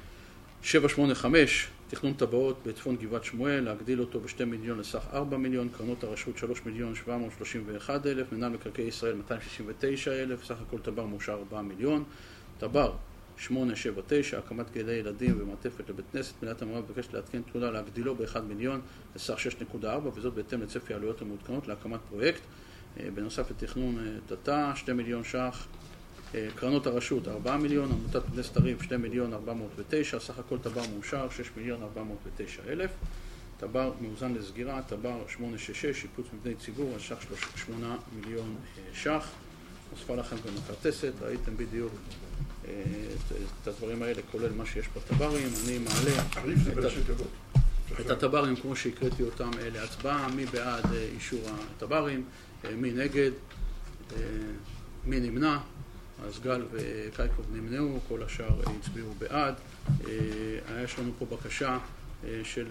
S1: 785, תכנון טבעות בצפון גבעת שמואל, להגדיל אותו ב2 מיליון לסך 4 מיליון, קרנות הרשות 3,731,000, מינהל מקרקעי ישראל 269,000, סך הכל טבר מאושר 4 מיליון, טבר 879, הקמת גני ילדים ומעטפת לבית כנסת, מליאת העירייה מבקשת לעדכן תחילה להגדילו ב1 מיליון לסך 6.4, וזאת בהתאם לצפי העלויות המעודכנות להקמת פרויקט. בנוסף לתכנון תת"א 2 מיליון ש"ח, קרנות הרשות 4 מיליון, עמותת בני סתרים 2,409,000, סך הכל טבר מאושר 6,409,000, טבר מאוזן לסגירה, טבר 866, שיפוץ מבני ציבור, על ש"ח 8 מיליון ש"ח. נוספה לכם גם הכרטסת, ראיתם בדיוק את הדברים האלה, כולל מה שיש בטברים. אני מעלה את הטברים כמו שהקראתי אותם להצבעה. מי בעד אישור הטברים? מי נגד? מי נמנע? אז גל וקייקוב נמנעו, כל השאר הצביעו בעד. יש לנו פה בקשה של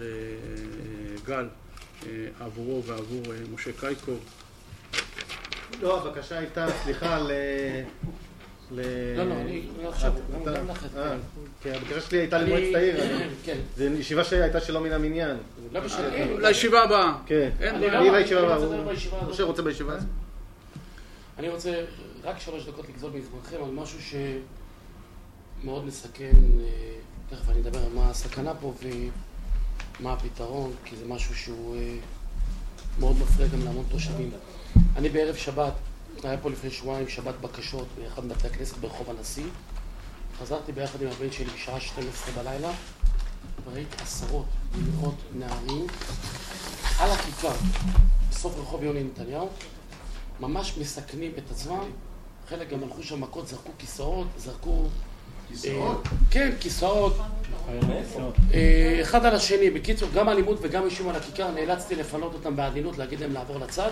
S1: גל עבורו ועבור משה קייקוב.
S2: לא, הבקשה הייתה, סליחה,
S5: לא, אני לא חושב, גם לך את זה.
S2: כן, הבקשה שלי הייתה למועצת העיר. זו ישיבה שהייתה שלא מן המניין.
S5: לא משנה.
S1: לישיבה הבאה.
S2: כן, אני לישיבה הבאה. משה רוצה בישיבה הזאת.
S5: אני רוצה רק 3 דקות לגזול מזמנכם על משהו שמאוד מסכן, תכף אני אדבר על מה הסכנה פה ומה הפתרון, כי זה משהו שהוא מאוד מפריע גם להמון תושבים. אני בערב שבת, היה פה לפני שבועיים שבת בקשות באחד מבתי הכנסת ברחוב הנשיא. חזרתי ביחד עם הבן שלי בשעה 12 בלילה, וראיתי עשרות ומאות נערים על הכיכר בסוף רחוב יוני נתניהו, ממש מסכנים את עצמם. חלק גם הלכו שם מכות, זרקו כיסאות, כיסאות? כן, כיסאות. אחד על השני. בקיצור, גם אלימות וגם אישים על הכיכר, נאלצתי לפנות אותם בעדינות, להגיד להם לעבור לצד.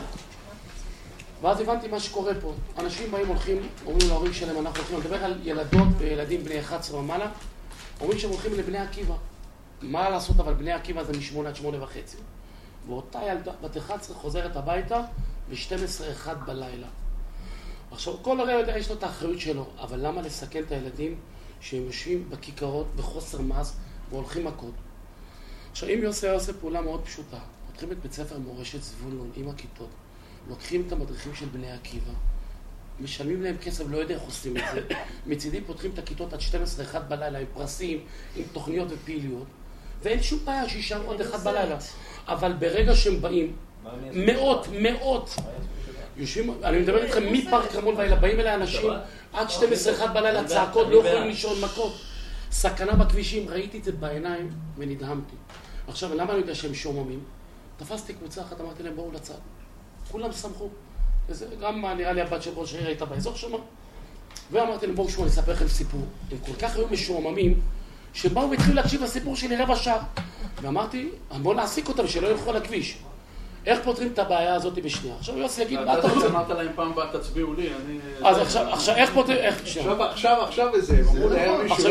S5: ואז הבנתי מה שקורה פה. אנשים באים, הולכים, אומרים להורים שלהם, אנחנו הולכים לדבר על ילדות וילדים בני 11 ומעלה, אומרים שהם הולכים לבני עקיבא. מה לעשות, אבל בני עקיבא זה מ8 עד 8:30. ואותה ילדה בת 11 חוזרת הביתה ב12:01 בלילה. עכשיו, כל הרי יודע, יש לו את האחריות שלו, אבל למה לסכן את הילדים שהם יושבים בכיכרות בחוסר מס והולכים מכות? עכשיו, אם יוסי היה עושה פעולה מאוד פשוטה, פותחים את בית ספר מורשת זבולון עם הכיתות, לוקחים את המדריכים של בני עקיבא, משלמים להם כסף, לא יודע איך עושים את זה, מצידים פותחים את הכיתות עד 12:01 בלילה עם פרסים, עם תוכניות ופעילויות, ואין שום בעיה שישאר עוד 1 בלילה. אבל ברגע שהם באים, מאות יושבים, אני מדבר איתכם מפארק רמון ואלה, באים אליי אנשים עד 12-1 בלילה, צעקות, לא יכולים לישון, מכות. סכנה בכבישים, ראיתי את זה בעיניים ונדהמתי. עכשיו, למה אני יודע שהם שוממים? תפסתי קבוצה אחת, אמרתי להם, בואו לצד. כולם שמחו. גם נראה לי הבת של ראש העיר הייתה באזור שמה. ואמרתי להם, בואו שמוע, אני אספר לכם סיפור. הם כל כך היו משועממים, שבאו והתחילו להקשיב לסיפור שלי רבע שעה. ואמרתי, בואו נעסיק אותם שלא ילכו על הכביש. איך פותרים את הבעיה הזאת בשנייה? עכשיו יוסי יגיד, מה אתה רוצה?
S1: אמרת להם פעם הבאה, תצביעו לי, אני...
S5: אז עכשיו, איך פותרים...
S6: עכשיו איזה,
S5: עכשיו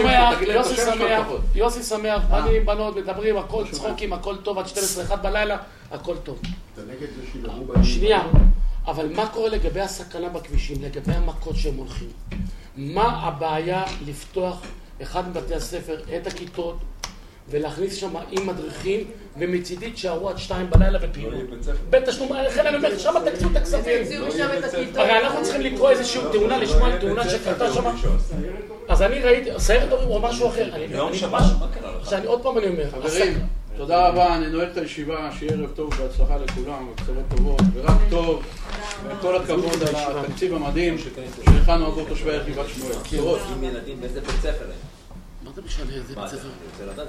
S5: יוסי שמח, בנים, בנות, מדברים, הכל צחוקים, הכל טוב, עד 12-1 בלילה, הכל טוב.
S3: אתה נגד זה שידברו בהם?
S5: שנייה, אבל מה קורה לגבי הסכנה בכבישים, לגבי המכות שהם הולכים? מה הבעיה לפתוח אחד מבתי הספר, את הכיתות, ולהכניס שם עם מדריכים, ומצידית שערו עד 2 בלילה בפעילות. בית תשלום, לכן אני אומר, שם תקצו את הכספים. הרי אנחנו צריכים לקרוא איזושהי תאונה, לשמוע תאונה שקרתה שם. אז אני ראיתי, סיירת הורים הוא משהו אחר.
S7: יום שבת, מה קרה לך?
S5: שאני עוד פעם אני אומר.
S1: חברים, תודה רבה, אני נועל את הישיבה, שיהיה ערב טוב והצלחה לכולם, ובשורות טובות, ורק טוב, וכל הכבוד על התקציב המדהים שהכנו עבור תושבי העיר גבעת שמואל.
S7: עם ילדים באיזה בית ספר?
S5: מה זה משנה? איזה בית ספר?